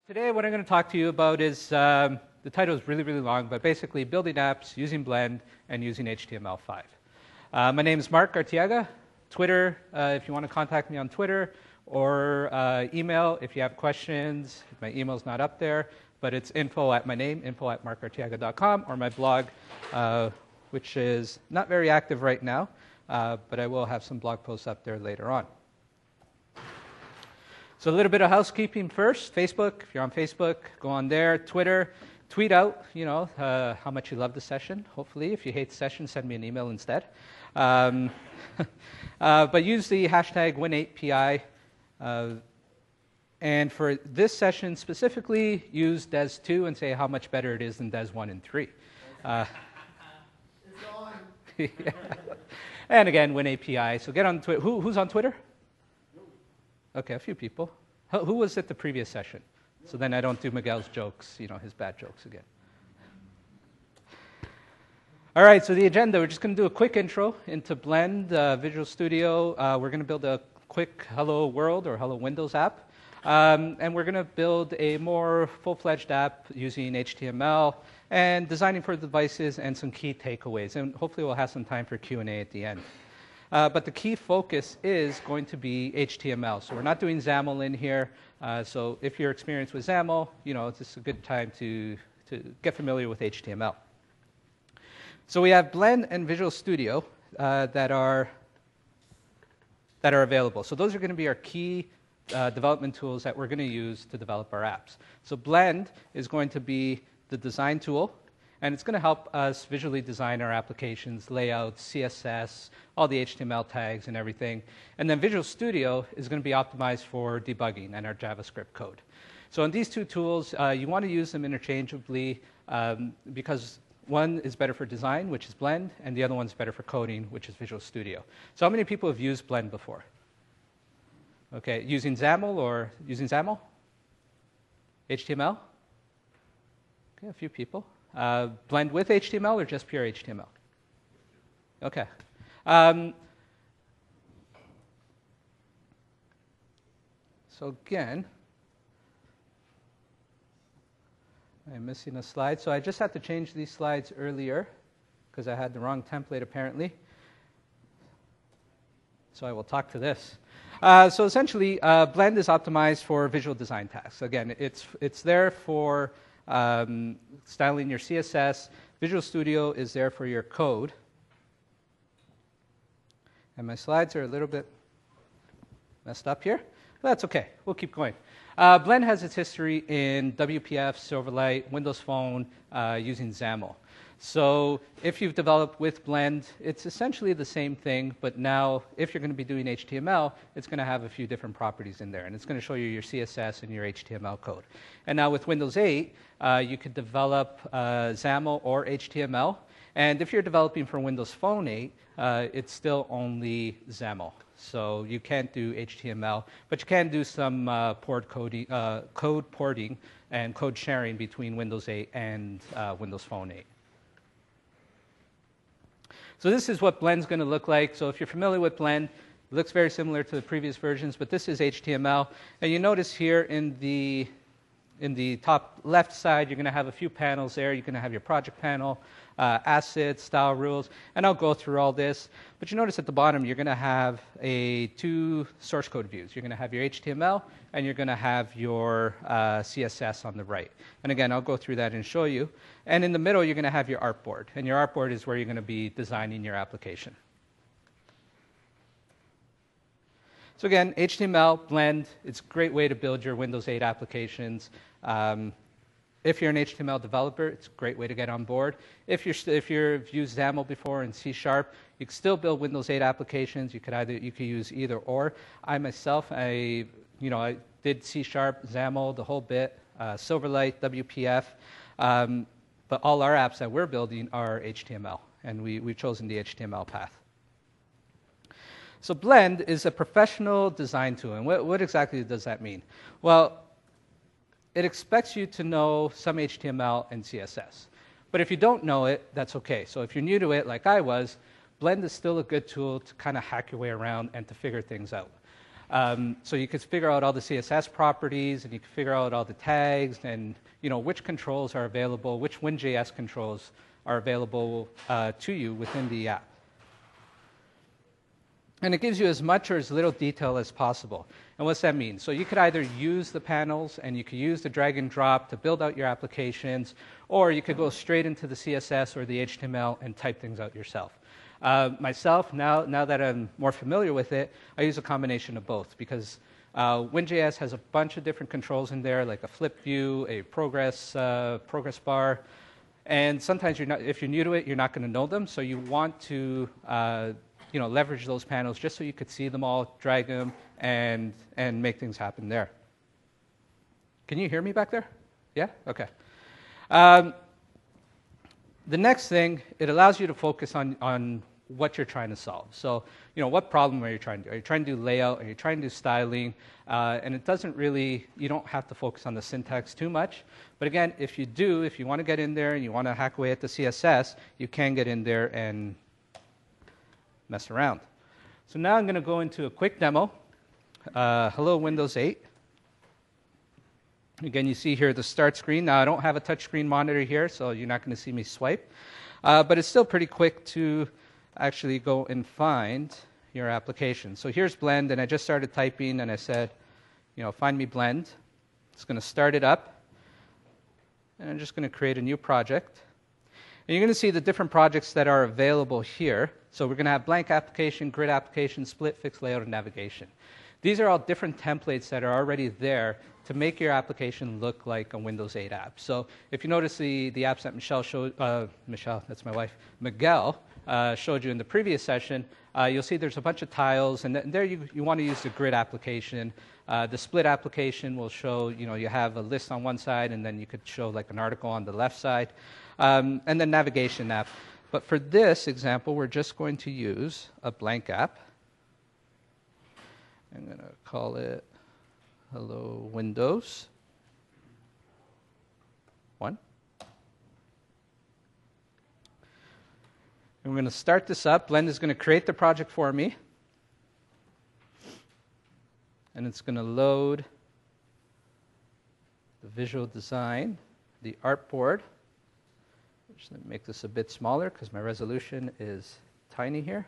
Today, what I'm going to talk to you about is, the title is really, really long, but basically building apps using Blend and using HTML5. My name is Mark Arteaga. Twitter, if you want to contact me on Twitter, or email if you have questions. My email's not up there, but it's info@markarteaga.com, or my blog, which is not very active right now, but I will have some blog posts up there later on. So a little bit of housekeeping first. Facebook, if you're on Facebook, go on there. Twitter, tweet out, how much you love the session. Hopefully, if you hate the session, send me an email instead. But use the hashtag Win8PI. And for this session specifically, use Des2 and say how much better it is than Des1 and 3. It's on. Yeah. And again, Win8PI. So get on Twitter. Who's on Twitter? Okay, a few people. Who was at the previous session? So then I don't do Miguel's jokes, his bad jokes again. All right, so the agenda, we're just going to do a quick intro into Blend, Visual Studio. We're going to build a quick Hello World or Hello Windows app. And we're going to build a more full-fledged app using HTML and designing for devices and some key takeaways. And hopefully we'll have some time for Q&A at the end. But the key focus is going to be HTML. So we're not doing XAML in here. So if you're experienced with XAML, it's just a good time to get familiar with HTML. So we have Blend and Visual Studio that are available. So those are going to be our key development tools that we're going to use to develop our apps. So Blend is going to be the design tool. And it's going to help us visually design our applications, layouts, CSS, all the HTML tags and everything. And then Visual Studio is going to be optimized for debugging and our JavaScript code. So in these two tools, you want to use them interchangeably because one is better for design, which is Blend, and the other one's better for coding, which is Visual Studio. So how many people have used Blend before? Okay, using XAML or using XAML? HTML? Okay, a few people. Blend with HTML or just pure HTML? Okay. So again, I'm missing a slide. So I just had to change these slides earlier because I had the wrong template apparently. So I will talk to this. So essentially, Blend is optimized for visual design tasks. Again, it's there for styling your CSS. Visual Studio is there for your code. And my slides are a little bit messed up here. But that's okay. We'll keep going. Blend has its history in WPF, Silverlight, Windows Phone, using XAML. So if you've developed with Blend, it's essentially the same thing, but now if you're going to be doing HTML, it's going to have a few different properties in there, and it's going to show you your CSS and your HTML code. And now with Windows 8, you could develop XAML or HTML, and if you're developing for Windows Phone 8, it's still only XAML. So you can't do HTML, but you can do some code porting and code sharing between Windows 8 and Windows Phone 8. So this is what Blend's going to look like. So if you're familiar with Blend, it looks very similar to the previous versions, but this is HTML. And you notice here in the top left side, you're going to have a few panels there. You're going to have your project panel, assets, style rules, and I'll go through all this. But you notice at the bottom, you're going to have two source code views. You're going to have your HTML, and you're going to have your CSS on the right. And again, I'll go through that and show you. And in the middle, you're going to have your artboard. And your artboard is where you're going to be designing your application. So again, HTML, Blend, it's a great way to build your Windows 8 applications. If you're an HTML developer, it's a great way to get on board. If you've used XAML before in C#, you can still build Windows 8 applications. You could use either or. I myself, I did C#, XAML, the whole bit, Silverlight, WPF. But all our apps that we're building are HTML, and we've chosen the HTML path. So Blend is a professional design tool, and what exactly does that mean? Well, it expects you to know some HTML and CSS. But if you don't know it, that's okay. So if you're new to it, like I was, Blend is still a good tool to kind of hack your way around and to figure things out. So you could figure out all the CSS properties, and you can figure out all the tags, and which controls are available, which Win.js controls are available to you within the app. And it gives you as much or as little detail as possible. And what's that mean? So you could either use the panels, and you could use the drag and drop to build out your applications, or you could go straight into the CSS or the HTML and type things out yourself. Myself, now that I'm more familiar with it, I use a combination of both, because Win.js has a bunch of different controls in there, like a flip view, a progress bar, and sometimes if you're new to it, you're not going to know them, so you want to leverage those panels just so you could see them all, drag them, and make things happen there. Can you hear me back there? Yeah? Okay. The next thing, it allows you to focus on what you're trying to solve. So, what problem are you trying to do? Are you trying to do layout? Are you trying to do styling? And it doesn't really, you don't have to focus on the syntax too much. But again, if you want to get in there and you want to hack away at the CSS, you can get in there and mess around. So now I'm going to go into a quick demo. Hello, Windows 8. Again, you see here the start screen. Now, I don't have a touchscreen monitor here, so you're not going to see me swipe. But it's still pretty quick to actually go and find your application. So here's Blend, and I just started typing, and I said, find me Blend. It's going to start it up. And I'm just going to create a new project. And you're going to see the different projects that are available here. So we're going to have blank application, grid application, split, fixed layout, and navigation. These are all different templates that are already there to make your application look like a Windows 8 app. So if you notice the apps that Michelle showed, Michelle, that's my wife, Miguel, showed you in the previous session, you'll see there's a bunch of tiles, and there you want to use the grid application. The split application will show, you have a list on one side, and then you could show like an article on the left side, and then navigation app. But for this example, we're just going to use a blank app. I'm going to call it Hello Windows 1. And we're going to start this up. Blend is going to create the project for me. And it's going to load the visual design, the artboard. Just let me make this a bit smaller because my resolution is tiny here.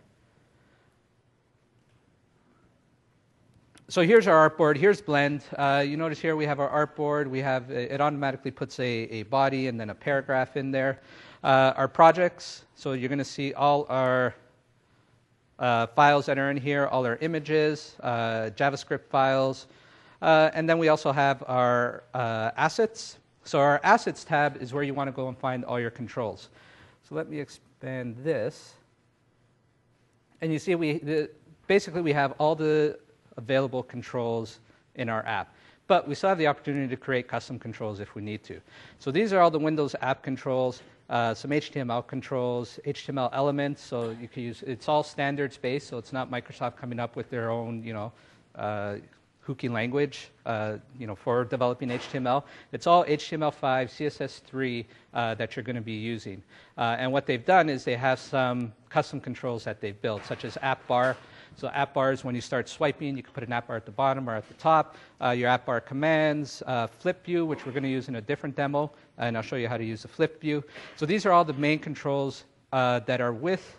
So here's our artboard. Here's Blend. You notice here we have our artboard. It automatically puts a body and then a paragraph in there. Our projects. So you're going to see all our files that are in here, all our images, JavaScript files, and then we also have our assets. So our Assets tab is where you want to go and find all your controls. So let me expand this. And you see basically we have all the available controls in our app. But we still have the opportunity to create custom controls if we need to. So these are all the Windows app controls, some HTML controls, HTML elements. So you can use, it's all standards-based, so it's not Microsoft coming up with their own, hooky language, for developing HTML. It's all HTML5, CSS3 that you're going to be using. And what they've done is they have some custom controls that they've built, such as app bar. So app bars, when you start swiping, you can put an app bar at the bottom or at the top. Your app bar commands, flip view, which we're going to use in a different demo, and I'll show you how to use the flip view. So these are all the main controls that are with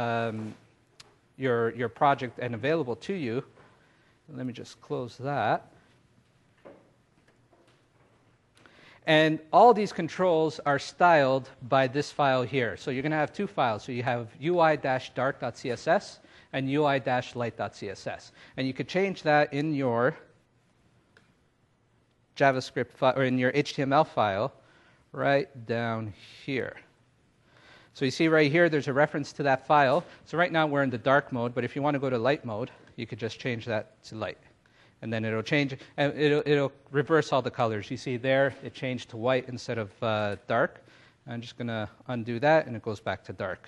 your project and available to you. Let me just close that. And all these controls are styled by this file here. So you're going to have two files. So you have UI-dark.css and UI-light.css. And you could change that in your JavaScript file, or in your HTML file right down here. So you see right here, there's a reference to that file. So right now we're in the dark mode, but if you want to go to light mode, you could just change that to light. And then it'll change, and it'll reverse all the colors. You see there, it changed to white instead of dark. I'm just going to undo that, and it goes back to dark.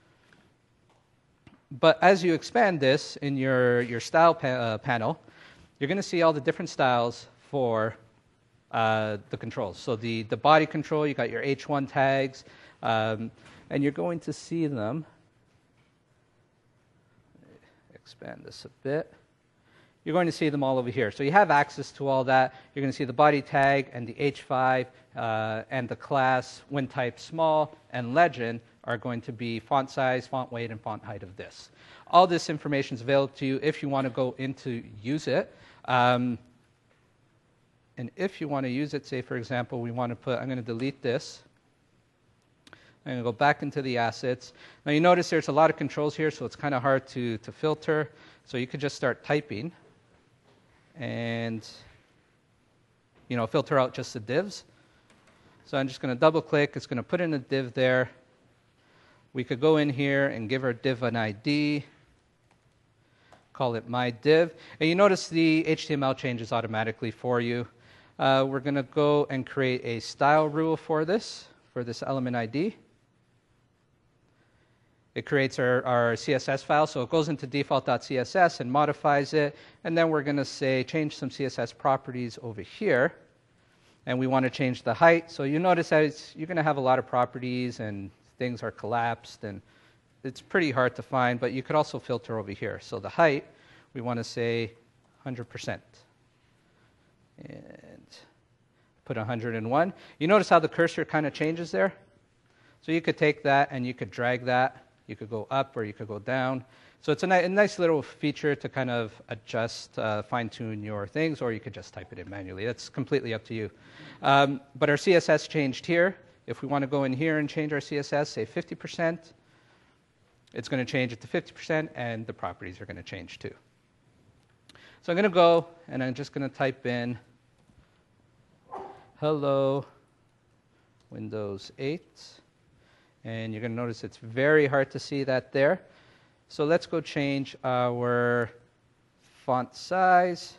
But as you expand this in your style panel, you're going to see all the different styles for the controls. So the body control, you got your H1 tags, and you're going to see them. Expand this a bit. you're going to see them all over here. So you have access to all that. You're going to see the body tag and the H5 and the class, win type small, and legend are going to be font size, font weight, and font height of this. All this information is available to you if you want to go in to use it. And if you want to use it, say, for example, we want to put, I'm going to delete this. I'm going to go back into the assets. Now, you notice there's a lot of controls here, so it's kind of hard to filter. So you could just start typing and, filter out just the divs. So I'm just going to double-click. It's going to put in a div there. We could go in here and give our div an ID, call it my div. And you notice the HTML changes automatically for you. We're going to go and create a style rule for this element ID. It creates our CSS file, so it goes into default.css and modifies it. And then we're going to say change some CSS properties over here. And we want to change the height. So you notice that you're going to have a lot of properties and things are collapsed. And it's pretty hard to find, but you could also filter over here. So the height, we want to say 100%. And put 101. You notice how the cursor kind of changes there? So you could take that and you could drag that. You could go up or you could go down. So it's a nice little feature to kind of adjust, fine-tune your things, or you could just type it in manually. That's completely up to you. But our CSS changed here. If we want to go in here and change our CSS, say 50%, it's going to change it to 50%, and the properties are going to change too. So I'm going to go, and I'm just going to type in hello Windows 8. And you're going to notice it's very hard to see that there. So let's go change our font size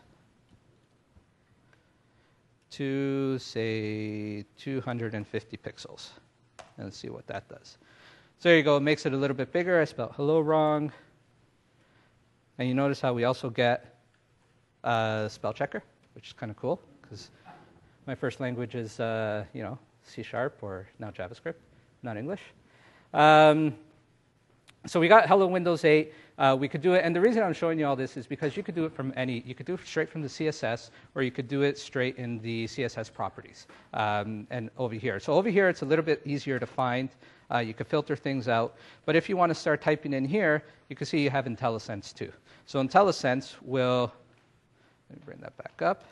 to, say, 250 pixels. And let's see what that does. So there you go. It makes it a little bit bigger. I spelled hello wrong. And you notice how we also get a spell checker, which is kind of cool, because my first language is, C# or now JavaScript, not English. So we got Hello Windows 8. We could do it, and the reason I'm showing you all this is because you could do it from you could do it straight from the CSS, or you could do it straight in the CSS properties, and over here. So over here, it's a little bit easier to find. You could filter things out. But if you want to start typing in here, you can see you have IntelliSense too. So IntelliSense will, let me bring that back up.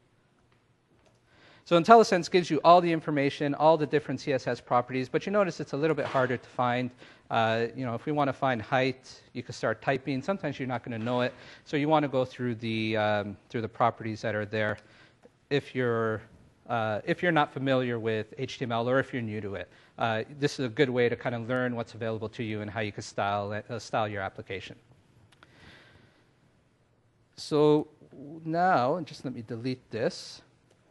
So IntelliSense gives you all the information, all the different CSS properties, but you notice it's a little bit harder to find. If we want to find height, you can start typing. Sometimes you're not going to know it, so you want to go through the properties that are there. If you're not familiar with HTML, or if you're new to it, this is a good way to kind of learn what's available to you and how you can style your application. So now, just let me delete this.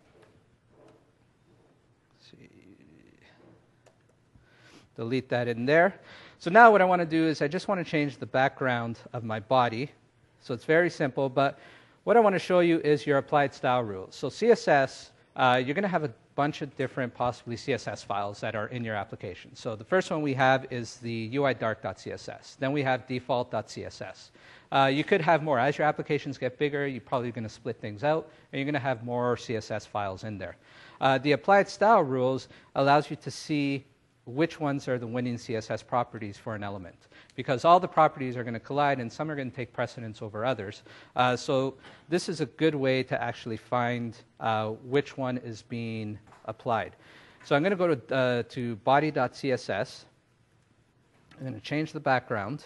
Delete that in there. So now what I want to do is I just want to change the background of my body. So it's very simple, but what I want to show you is your applied style rules. So CSS, you're going to have a bunch of different possibly CSS files that are in your application. So the first one we have is the UIDark.css. Then we have default.css. You could have more. As your applications get bigger, you're probably going to split things out, and you're going to have more CSS files in there. The applied style rules allows you to see which ones are the winning CSS properties for an element, because all the properties are going to collide and some are going to take precedence over others. So this is a good way to actually find which one is being applied. So I'm going to go to body.css. I'm going to change the background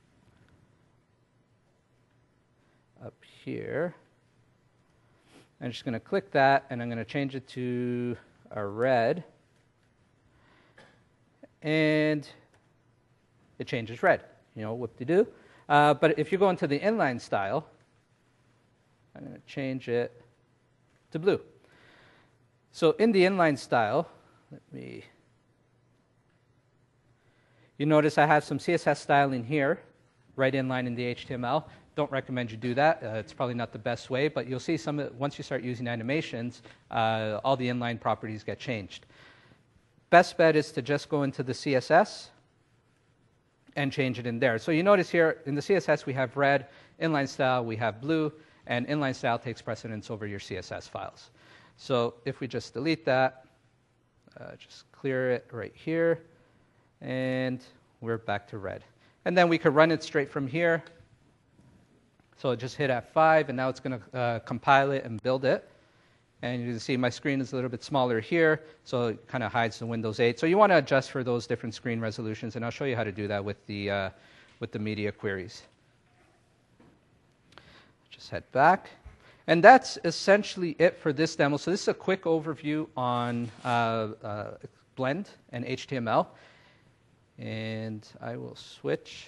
up here. I'm just going to click that, and I'm going to change it to a red. And it changes red, whoop-de-doo. But if you go into the inline style, I'm going to change it to blue. So in the inline style, you notice I have some CSS styling here, right inline in the HTML. Don't recommend you do that. It's probably not the best way, but you'll see once you start using animations, all the inline properties get changed. Best bet is to just go into the CSS and change it in there. So you notice here in the CSS we have red, inline style we have blue, and inline style takes precedence over your CSS files. So if we just delete that, just clear it right here, and we're back to red. And then we could run it straight from here. So just hit F5, and now it's going to compile it and build it. And you can see my screen is a little bit smaller here, so it kind of hides the Windows 8. So you want to adjust for those different screen resolutions, and I'll show you how to do that with the media queries. Just head back. And that's essentially it for this demo. So this is a quick overview on Blend and HTML. And I will switch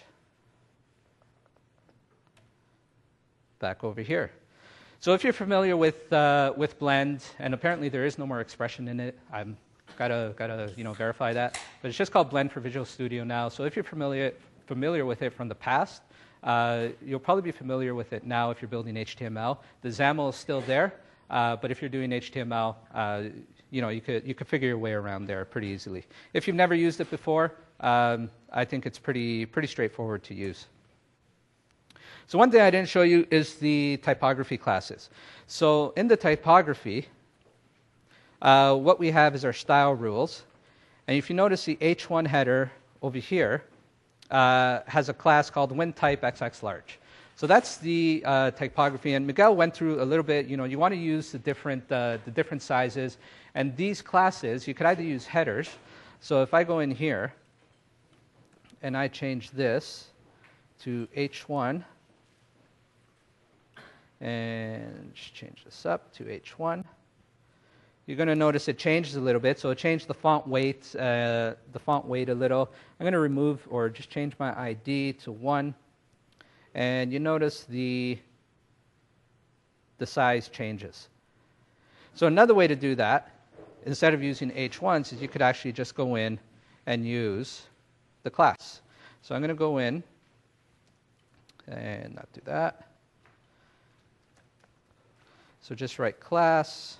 back over here. So if you're familiar with Blend, and apparently there is no more expression in it, I'm gotta verify that. But it's just called Blend for Visual Studio now. So if you're familiar with it from the past, you'll probably be familiar with it now if you're building HTML. The XAML is still there, but if you're doing HTML, you could figure your way around there pretty easily. If you've never used it before, I think it's pretty straightforward to use. So one thing I didn't show you is the typography classes. So in the typography, what we have is our style rules. And if you notice the H1 header over here has a class called WinType_XX_Large. So that's the typography. And Miguel went through a little bit. You want to use the different sizes. And these classes, you could either use headers. So if I go in here and I change this to H1, and just change this up to H1, you're going to notice it changes a little bit. So it changed the font weight a little. I'm going to remove or just change my ID to 1, and you notice the size changes. So another way to do that, instead of using H1s, is you could actually just go in and use the class. So I'm going to go in and not do that. So just write class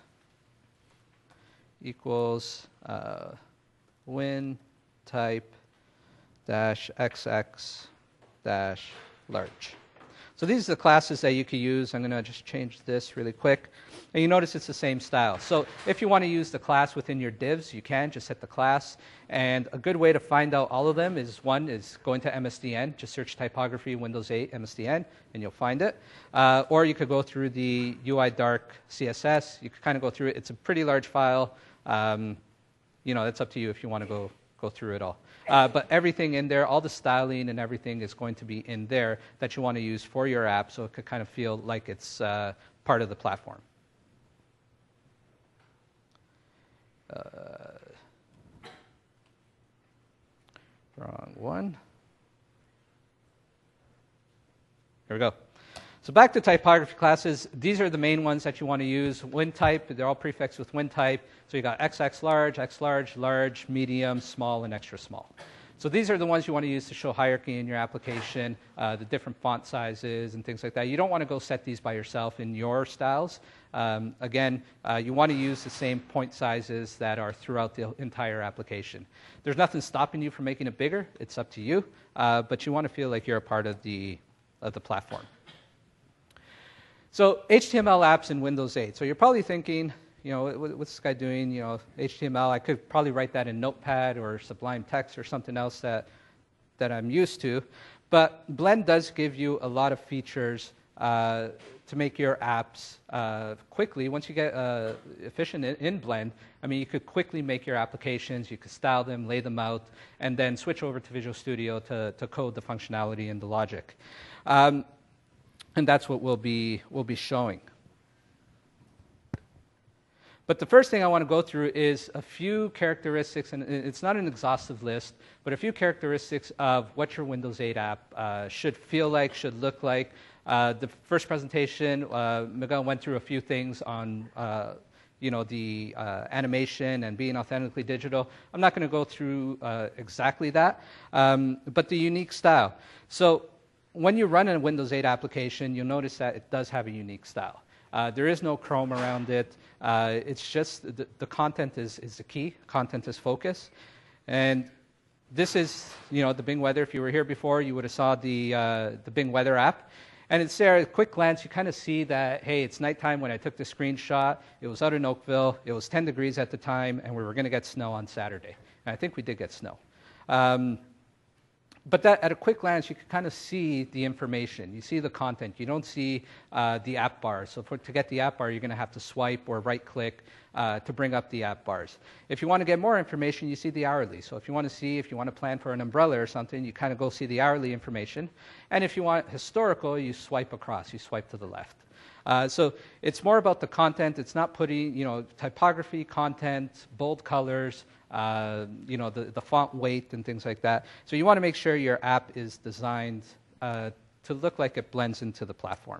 equals win type dash XX dash large. So these are the classes that you could use. I'm going to just change this really quick. And you notice it's the same style. So if you want to use the class within your divs, you can just hit the class. And a good way to find out all of them is going to MSDN. Just search typography Windows 8 MSDN, and you'll find it. Or you could go through the UI Dark CSS. You could kind of go through it. It's a pretty large file. It's up to you if you want to go through it all. But everything in there, all the styling and everything is going to be in there that you want to use for your app, so it could kind of feel like it's part of the platform. Wrong one. Here we go. So back to typography classes. These are the main ones that you want to use. WinType, they're all prefixed with WinType. So you got XX large, X large, large, medium, small, and extra small. So these are the ones you want to use to show hierarchy in your application, the different font sizes and things like that. You don't want to go set these by yourself in your styles. Again, you want to use the same point sizes that are throughout the entire application. There's nothing stopping you from making it bigger. It's up to you. But you want to feel like you're a part of the platform. So HTML apps in Windows 8. So you're probably thinking, what's this guy doing? HTML, I could probably write that in Notepad or Sublime Text or something else that I'm used to. But Blend does give you a lot of features to make your apps quickly. Once you get efficient in Blend, you could quickly make your applications, you could style them, lay them out, and then switch over to Visual Studio to code the functionality and the logic. And that's what we'll be showing. But the first thing I want to go through is a few characteristics, and it's not an exhaustive list, but a few characteristics of what your Windows 8 app should feel like, should look like. The first presentation, Miguel went through a few things on the animation and being authentically digital. I'm not going to go through exactly that, but the unique style. So when you run a Windows 8 application, you'll notice that it does have a unique style. There is no Chrome around it. It's just the content is the key. Content is focus. And this is, the Bing Weather. If you were here before, you would have saw the Bing Weather app. And it's there, at a quick glance, you kind of see that, hey, it's nighttime when I took the screenshot. It was out in Oakville. It was 10 degrees at the time, and we were going to get snow on Saturday. And I think we did get snow. But that, at a quick glance, you can kind of see the information. You see the content. You don't see the app bar. So to get the app bar, you're going to have to swipe or right-click to bring up the app bars. If you want to get more information, you see the hourly. So if you want to plan for an umbrella or something, you kind of go see the hourly information. And if you want historical, you swipe across. You swipe to the left. So it's more about the content. It's not putting, typography, content, bold colors, the font weight and things like that. So you want to make sure your app is designed to look like it blends into the platform.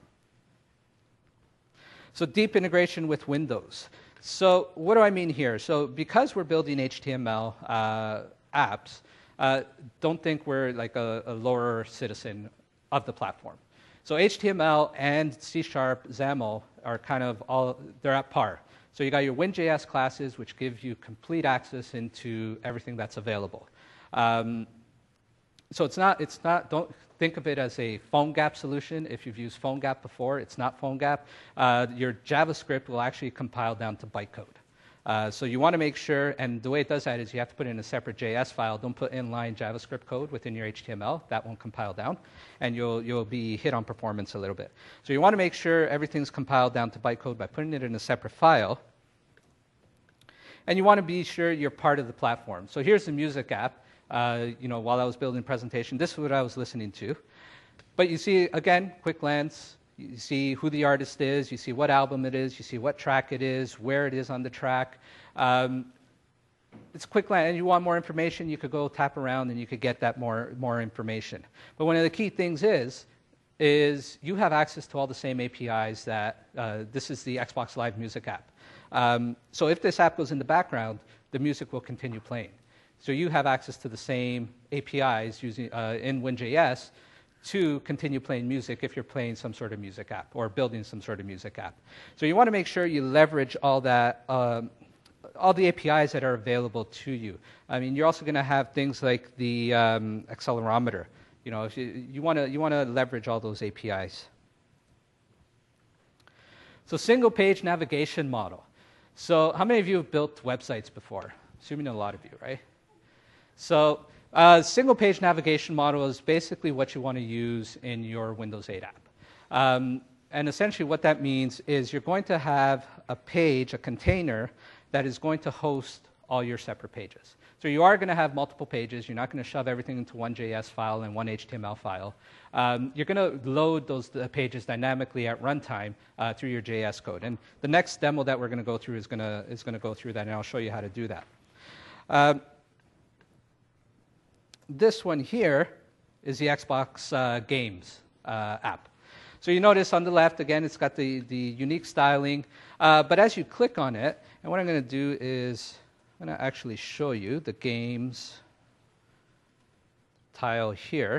So deep integration with Windows. So what do I mean here? So because we're building HTML apps, don't think we're like a lower citizen of the platform. So HTML and C#, XAML are kind of they're at par. So you got your Win.js classes, which give you complete access into everything that's available. So don't think of it as a PhoneGap solution. If you've used PhoneGap before, it's not PhoneGap. Your JavaScript will actually compile down to bytecode. So you want to make sure, and the way it does that is you have to put in a separate JS file. Don't put inline JavaScript code within your HTML. That won't compile down, and you'll be hit on performance a little bit. So you want to make sure everything's compiled down to bytecode by putting it in a separate file. And you want to be sure you're part of the platform. So here's the music app. While I was building the presentation, this is what I was listening to. But you see, again, quick glance. You see who the artist is. You see what album it is. You see what track it is, where it is on the track. It's quick glance. And you want more information, you could go tap around and you could get that more information. But one of the key things is you have access to all the same APIs that this is the Xbox Live Music app. So if this app goes in the background, the music will continue playing. So you have access to the same APIs using in Win.js to continue playing music if you're playing some sort of music app or building some sort of music app. So you want to make sure you leverage all that, all the APIs that are available to you. I mean, you're also going to have things like the accelerometer. If you want to leverage all those APIs. So single page navigation model. So how many of you have built websites before? Assuming a lot of you, right? So single page navigation model is basically what you want to use in your Windows 8 app. And essentially what that means is you're going to have a page, a container, that is going to host all your separate pages. So you are going to have multiple pages. You're not going to shove everything into one JS file and one HTML file. You're going to load those pages dynamically at runtime through your JS code. And the next demo that we're going to go through is going to go through that, and I'll show you how to do that. This one here is the Xbox Games app. So you notice on the left, again, it's got the unique styling. But as you click on it, and what I'm going to do is I'm going to actually show you the games tile here.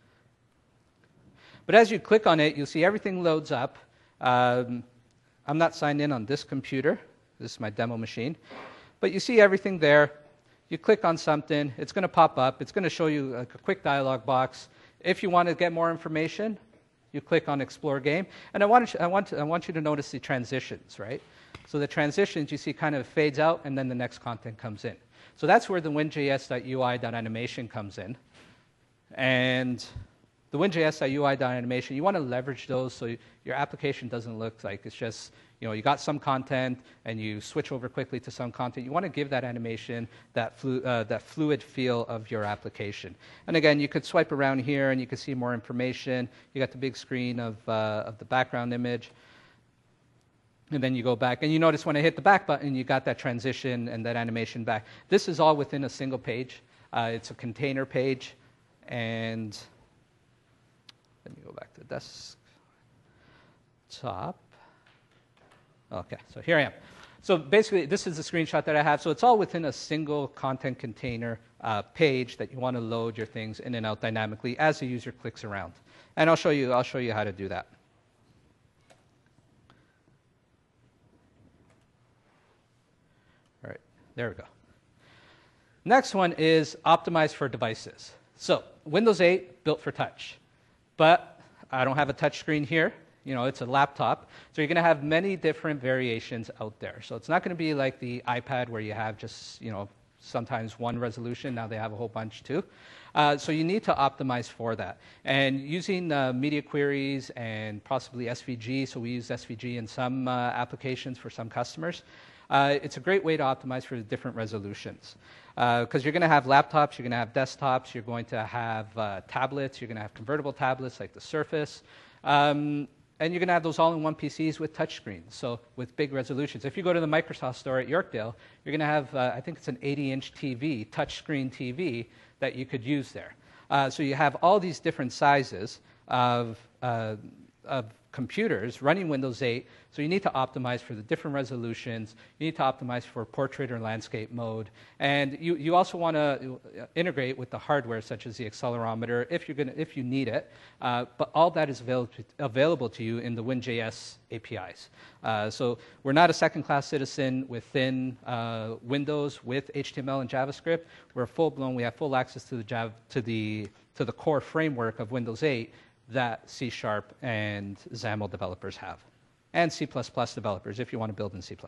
But as you click on it, you'll see everything loads up. I'm not signed in on this computer. This is my demo machine. But you see everything there. You click on something, it's going to pop up. It's going to show you a quick dialog box. If you want to get more information, you click on Explore Game. And I want you to notice the transitions, right? So the transitions, you see, kind of fades out, and then the next content comes in. So that's where the Win.js.ui.animation comes in. And the Win.js.ui.animation, you want to leverage those so your application doesn't look like it's just, you got some content and you switch over quickly to some content. You want to give that animation that fluid feel of your application. And again, you could swipe around here and you could see more information. You got the big screen of the background image. And then you go back, and you notice when I hit the back button, you got that transition and that animation back. This is all within a single page. It's a container page. And let me go back to desktop. Okay, so here I am. So basically, this is the screenshot that I have. So it's all within a single content container page that you want to load your things in and out dynamically as the user clicks around. And I'll show you how to do that. All right, there we go. Next one is optimized for devices. So Windows 8 built for touch. But I don't have a touch screen here. It's a laptop. So you're going to have many different variations out there. So it's not going to be like the iPad where you have just, sometimes one resolution. Now they have a whole bunch too. So you need to optimize for that. And using media queries and possibly SVG, so we use SVG in some applications for some customers, it's a great way to optimize for the different resolutions. Because you're going to have laptops, you're going to have desktops, you're going to have tablets, you're going to have convertible tablets like the Surface. And you're going to have those all-in-one PCs with touchscreens, so with big resolutions. If you go to the Microsoft store at Yorkdale, you're going to have, I think it's an 80-inch TV, touchscreen TV, that you could use there. So you have all these different sizes of computers running Windows 8, so you need to optimize for the different resolutions. You need to optimize for portrait or landscape mode. And you also want to integrate with the hardware, such as the accelerometer, if you need it. But all that is available to you in the WinJS APIs. So we're not a second-class citizen within Windows with HTML and JavaScript. We're full-blown. We have full access to the core framework of Windows 8 that C# and XAML developers have, and C++ developers if you want to build in C++.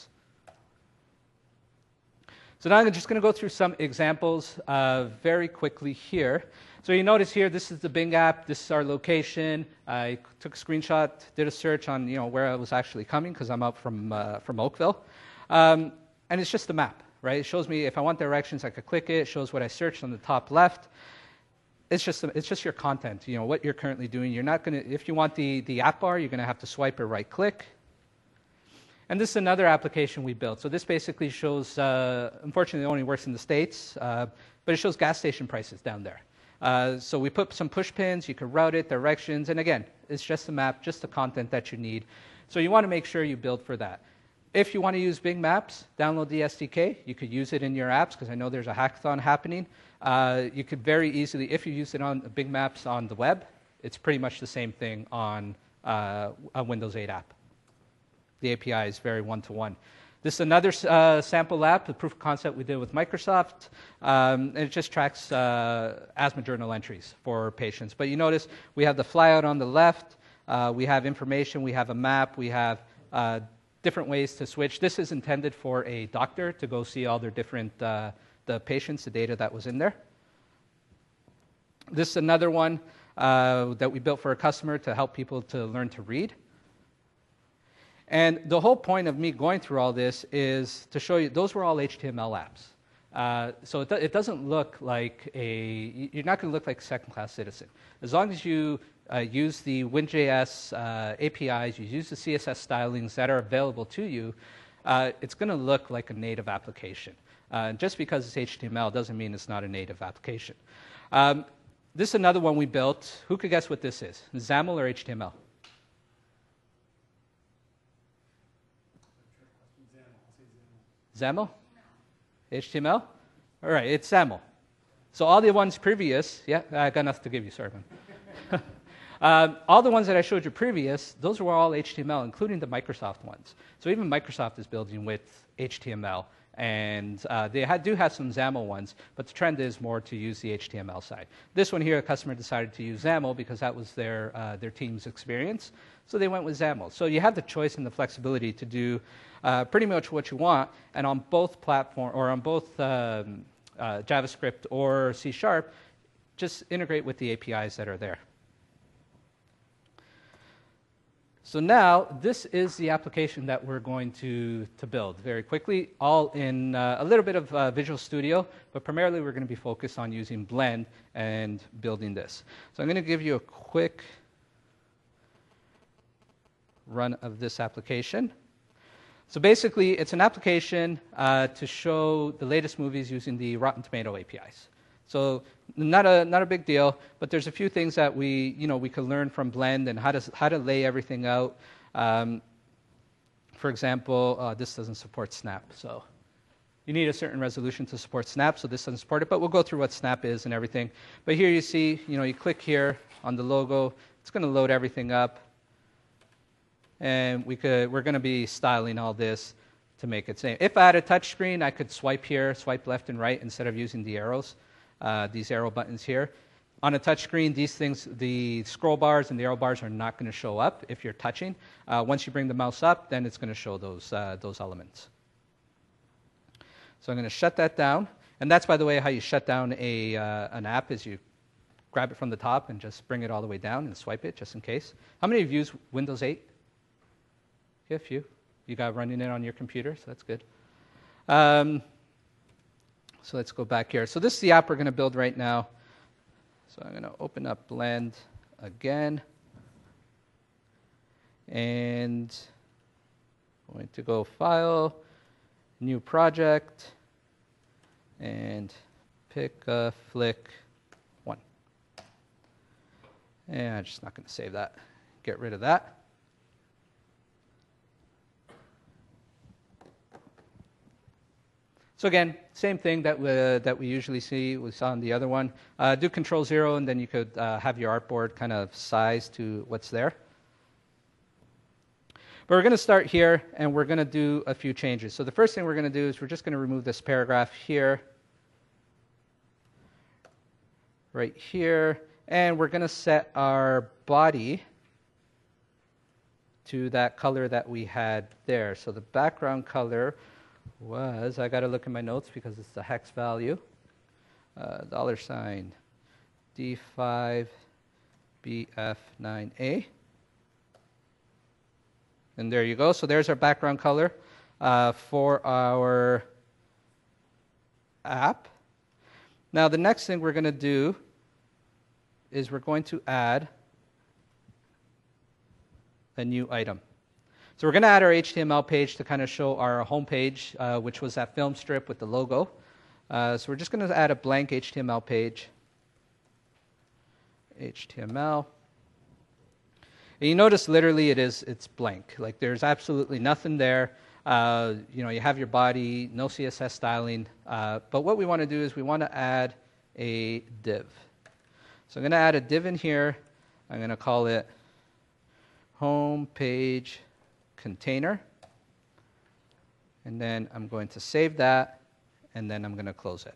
So now I'm just going to go through some examples very quickly here. So you notice here, this is the Bing app. This is our location. I took a screenshot, did a search on where I was actually coming because I'm out from Oakville. And it's just a map, right? It shows me if I want directions, I could click it. It shows what I searched on the top left. It's just your content, what you're currently doing. You're not going to, if you want the app bar, you're going to have to swipe or right click. And this is another application we built. So this basically shows, unfortunately it only works in the States, but it shows gas station prices down there. So we put some push pins, you can route it, directions, and again, it's just a map, just the content that you need. So you want to make sure you build for that. If you want to use Bing Maps, download the SDK. You could use it in your apps because I know there's a hackathon happening. You could very easily, if you use it on Bing Maps on the web, it's pretty much the same thing on a Windows 8 app. The API is very one-to-one. This is another sample app, the proof of concept we did with Microsoft. And it just tracks asthma journal entries for patients. But you notice we have the flyout on the left. We have information. We have a map. We have different ways to switch. This is intended for a doctor to go see all their different the patients, the data that was in there. This is another one that we built for a customer to help people to learn to read. And the whole point of me going through all this is to show you those were all HTML apps. So it doesn't look like you're not going to look like a second-class citizen. As long as you use the WinJS APIs, you use the CSS stylings that are available to you, it's going to look like a native application. Just because it's HTML doesn't mean it's not a native application. This is another one we built. Who could guess what this is? XAML or HTML? XAML? HTML? All right, it's XAML. So all the ones previous, yeah, I got enough to give you, sorry, man. All the ones that I showed you previous, those were all HTML, including the Microsoft ones. So even Microsoft is building with HTML. And they do have some XAML ones, but the trend is more to use the HTML side. This one here, a customer decided to use XAML because that was their team's experience. So they went with XAML. So you have the choice and the flexibility to do pretty much what you want. And on both platform or on both JavaScript or C#, just integrate with the APIs that are there. So now, this is the application that we're going to build very quickly, all in a little bit of Visual Studio, but primarily we're going to be focused on using Blend and building this. So I'm going to give you a quick run of this application. So basically, it's an application to show the latest movies using the Rotten Tomato APIs. So not a big deal, but there's a few things that we could learn from Blend and how to lay everything out. For example, this doesn't support Snap, so you need a certain resolution to support Snap, so this doesn't support it, but we'll go through what Snap is and everything. But here you see, you click here on the logo, it's going to load everything up, and we're going to be styling all this to make it same. If I had a touch screen, I could swipe here, swipe left and right instead of using the arrows. These arrow buttons here. On a touch screen, these things, the scroll bars and the arrow bars are not going to show up if you're touching. Once you bring the mouse up, then it's going to show those elements. So I'm going to shut that down. And that's, by the way, how you shut down an app is you grab it from the top and just bring it all the way down and swipe it just in case. How many of you use Windows 8? Okay, a few. You got running it on your computer, so that's good. So let's go back here. So this is the app we're going to build right now. So I'm going to open up Blend again. And I'm going to go File, New Project, and pick a flick 1. And I'm just not going to save that. Get rid of that. So again, same thing that we usually see. We saw on the other one. Do Control-0, and then you could have your artboard kind of size to what's there. But we're going to start here, and we're going to do a few changes. So the first thing we're going to do is we're just going to remove this paragraph here, right here, and we're going to set our body to that color that we had there. So the background color was, I got to look in my notes because it's the hex value, $sign D5BF9A. And there you go. So there's our background color for our app. Now the next thing we're going to do is we're going to add a new item. So we're going to add our HTML page to kind of show our home page, which was that film strip with the logo. So we're just going to add a blank HTML page. HTML. And you notice literally it's blank. Like there's absolutely nothing there. You have your body, no CSS styling. But what we want to do is we want to add a div. So I'm going to add a div in here. I'm going to call it home page container. And then I'm going to save that, and then I'm going to close it.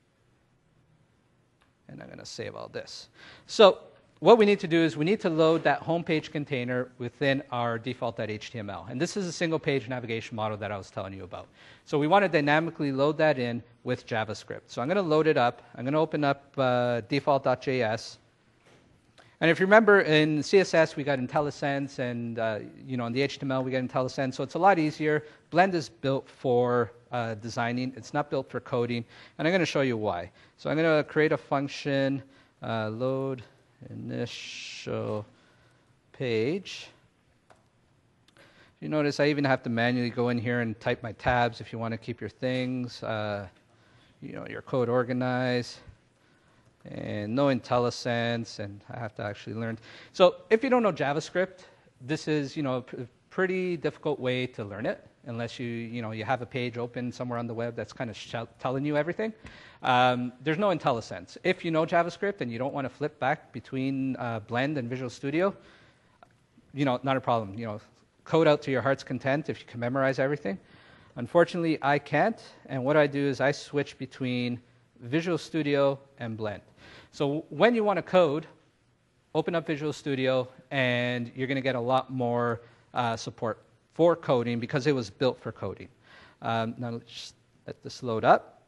And I'm going to save all this. So what we need to do is we need to load that home page container within our default.html. And this is a single page navigation model that I was telling you about. So we want to dynamically load that in with JavaScript. So I'm going to load it up. I'm going to open up default.js. And if you remember, in CSS, we got IntelliSense, and in the HTML, we got IntelliSense. So it's a lot easier. Blend is built for designing. It's not built for coding. And I'm going to show you why. So I'm going to create a function, load initial page. You notice I even have to manually go in here and type my tabs if you want to keep your things, your code organized. And no IntelliSense, and I have to actually learn. So if you don't know JavaScript, this is a pretty difficult way to learn it, unless you have a page open somewhere on the web that's kind of telling you everything. There's no IntelliSense. If you know JavaScript and you don't want to flip back between Blend and Visual Studio, not a problem. Code out to your heart's content if you can memorize everything. Unfortunately, I can't, and what I do is I switch between Visual Studio and Blend. So when you want to code, open up Visual Studio, and you're going to get a lot more support for coding because it was built for coding. Now let's just let this load up.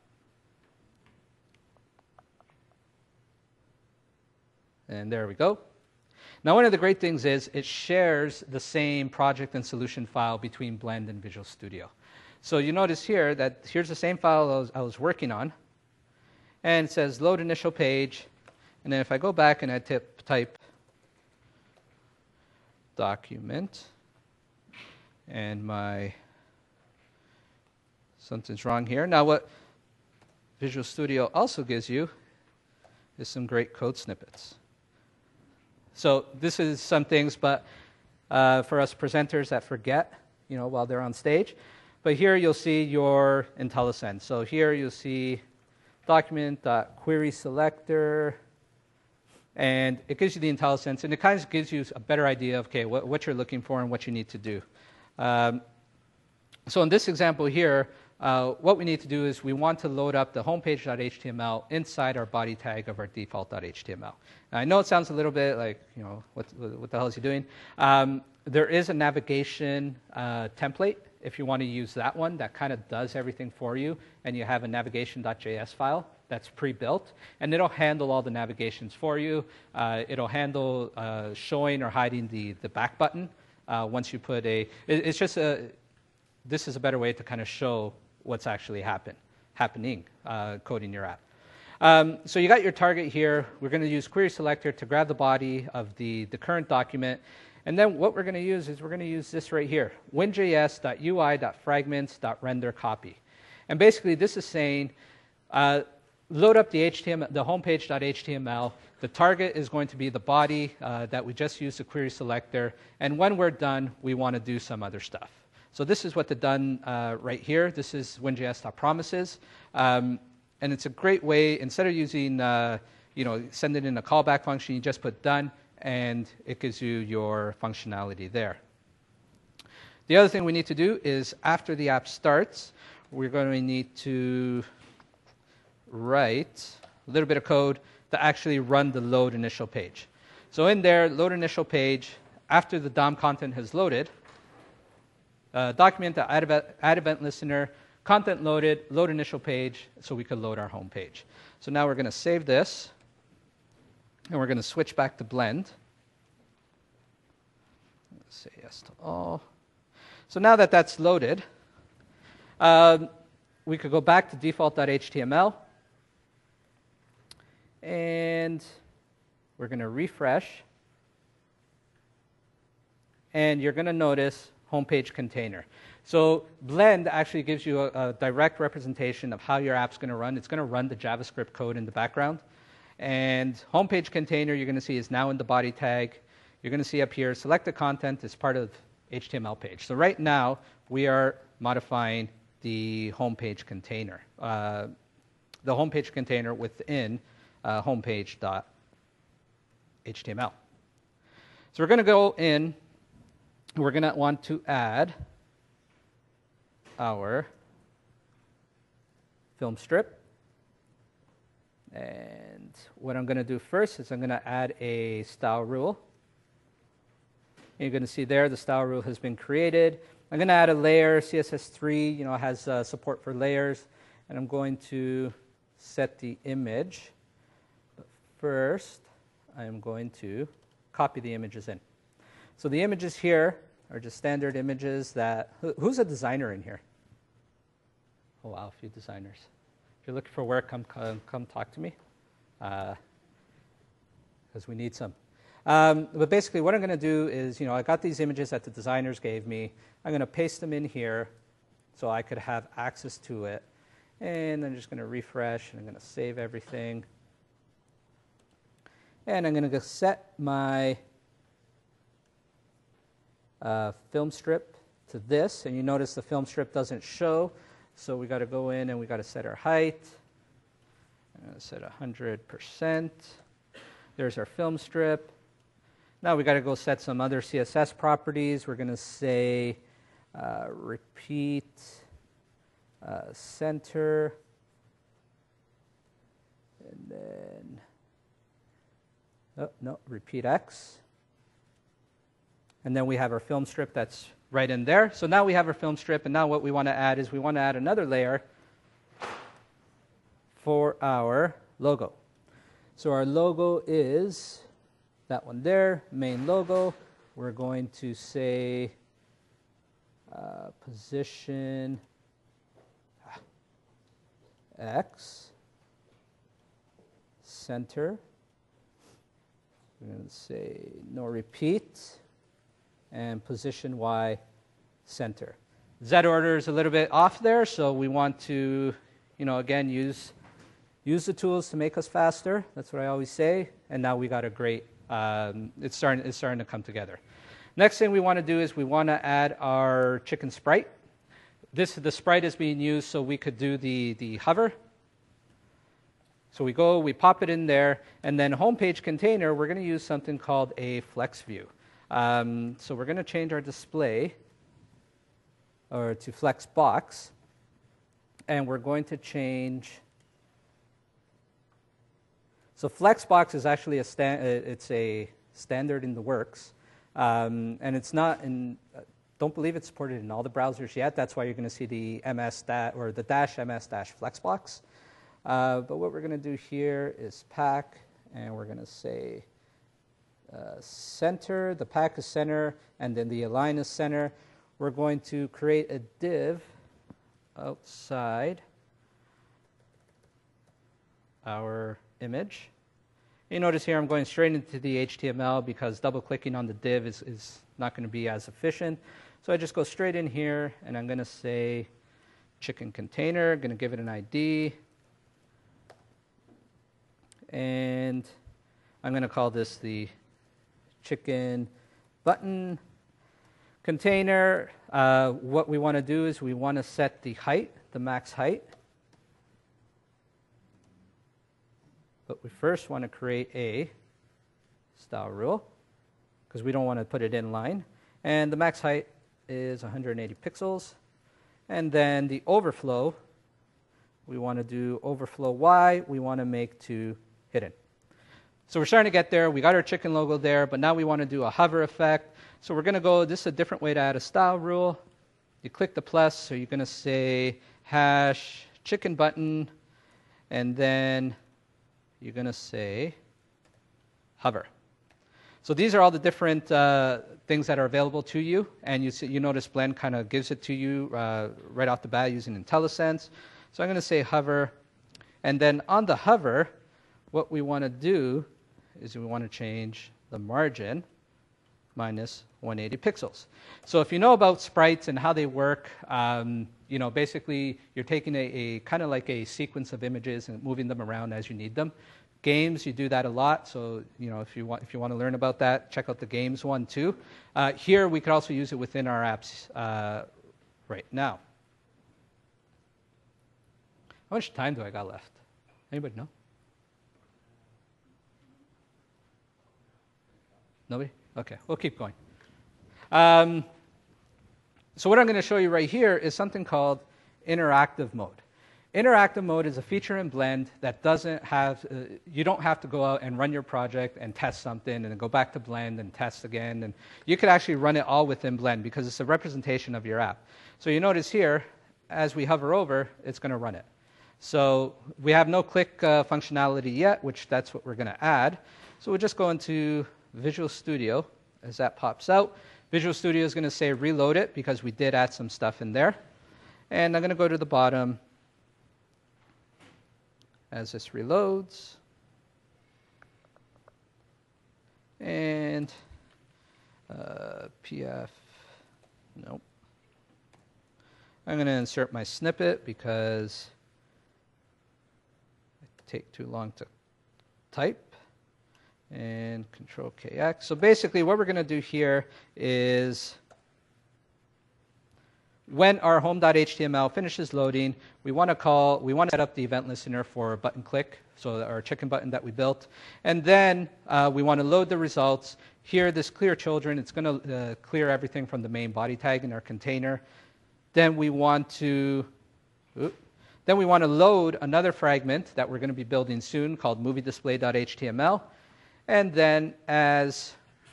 And there we go. Now one of the great things is it shares the same project and solution file between Blend and Visual Studio. So you notice here that here's the same file I was working on. And it says load initial page. And then if I go back and I type document, and something's wrong here. Now what Visual Studio also gives you is some great code snippets. So this is some things, but for us presenters that forget, while they're on stage. But here you'll see your IntelliSense. So here you'll see document.query selector, and it gives you the IntelliSense, and it kind of gives you a better idea of what you're looking for and what you need to do. So in this example here, what we need to do is we want to load up the homepage.html inside our body tag of our default.html. I know it sounds a little bit like, what the hell is he doing? There is a navigation template if you want to use that one that kind of does everything for you, and you have a navigation.js file that's pre-built, and it'll handle all the navigations for you. It'll handle showing or hiding the back button once you put this is a better way to kind of show what's actually happening coding your app. So you got your target here. We're going to use query selector to grab the body of the current document. And then what we're going to use is we're going to use this right here, winjs.ui.fragments.render copy. And basically this is saying, load up the homepage.html. The target is going to be the body that we just used the query selector. And when we're done, we want to do some other stuff. So this is what the done right here. This is winjs.promises. And it's a great way, instead of using, sending in a callback function, you just put done, and it gives you your functionality there. The other thing we need to do is after the app starts, we're going to need to write a little bit of code to actually run the load initial page. So in there, load initial page, after the DOM content has loaded, document add event listener, content loaded, load initial page, so we could load our home page. So now we're going to save this, and we're going to switch back to Blend. Let's say yes to all. So now that that's loaded, we could go back to default.html, and we're going to refresh, and you're going to notice homepage container. So Blend actually gives you a direct representation of how your app's going to run. It's going to run the JavaScript code in the background. And homepage container, you're going to see, is now in the body tag. You're going to see up here, selected content is part of HTML page. So right now, we are modifying the homepage container. The homepage container within homepage.html. So we're going to go in. We're going to want to add our film strip. And what I'm going to do first is I'm going to add a style rule. And you're going to see there the style rule has been created. I'm going to add a layer. CSS3 has support for layers. And I'm going to set the image. But first, I'm going to copy the images in. So the images here are just standard images that... Who's a designer in here? Oh, wow, a few designers. If you're looking for work, come talk to me, because we need some. But basically, what I'm going to do is, I got these images that the designers gave me. I'm going to paste them in here so I could have access to it. And I'm just going to refresh, and I'm going to save everything. And I'm going to set my film strip to this. And you notice the film strip doesn't show. So we got to go in and we got to set our height. I'm going to set 100%. There's our film strip. Now we got to go set some other CSS properties. We're going to say repeat center, and then repeat X. And then we have our film strip that's right in there. So now we have our film strip, and now what we want to add is we want to add another layer for our logo. So our logo is that one there, main logo. We're going to say position X, center. We're going to say no repeat, and position Y, center. Z order is a little bit off there, so we want to, again, use the tools to make us faster. That's what I always say. And now we got a great, it's starting to come together. Next thing we want to do is we want to add our chicken sprite. The sprite is being used so we could do the hover. So we pop it in there, and then homepage container, we're going to use something called a flex view. So we're going to change our display to flex box, and we're going to change. So Flexbox is actually it's a standard in the works, and it's not in. Don't believe it's supported in all the browsers yet. That's why you're going to see the or the -ms-Flexbox. But what we're going to do here is pack, and we're going to say center. The pack is center, and then the align is center. We're going to create a div outside our image. You notice here I'm going straight into the HTML because double-clicking on the div is not going to be as efficient. So I just go straight in here, and I'm going to say chicken container. I'm going to give it an ID. And I'm going to call this the chicken button container. What we want to do is we want to set the height, the max height. But we first want to create a style rule because we don't want to put it in line. And the max height is 180 pixels. And then the overflow, we want to do overflow Y. We want to make to hidden. So we're starting to get there. We got our chicken logo there, but now we want to do a hover effect. So we're going to go, this is a different way to add a style rule. You click the plus, so you're going to say hash chicken button, and then you're going to say hover. So these are all the different things that are available to you, and you notice Blend kind of gives it to you right off the bat using IntelliSense. So I'm going to say hover, and then on the hover, what we want to do is we want to change the margin minus 180 pixels. So if you know about sprites and how they work, basically you're taking a kind of like a sequence of images and moving them around as you need them. Games, you do that a lot. So if you want to learn about that, check out the games one too. Here we could also use it within our apps right now. How much time do I got left? Anybody know? Nobody? Okay, we'll keep going. So what I'm going to show you right here is something called interactive mode. Interactive mode is a feature in Blend that doesn't have, you don't have to go out and run your project and test something and then go back to Blend and test again. And you could actually run it all within Blend because it's a representation of your app. So you notice here, as we hover over, it's going to run it. So we have no click functionality yet, which that's what we're going to add. So we'll just go into Visual Studio as that pops out. Visual Studio is going to say reload it because we did add some stuff in there. And I'm going to go to the bottom as this reloads. And PF, nope. I'm going to insert my snippet because it take too long to type. And Control KX. So basically what we're going to do here is when our home.html finishes loading, we want to set up the event listener for button click, so our chicken button that we built. And then we want to load the results. Here, this clear children, it's going to clear everything from the main body tag in our container. Then we want to load another fragment that we're going to be building soon called moviedisplay.html. And then as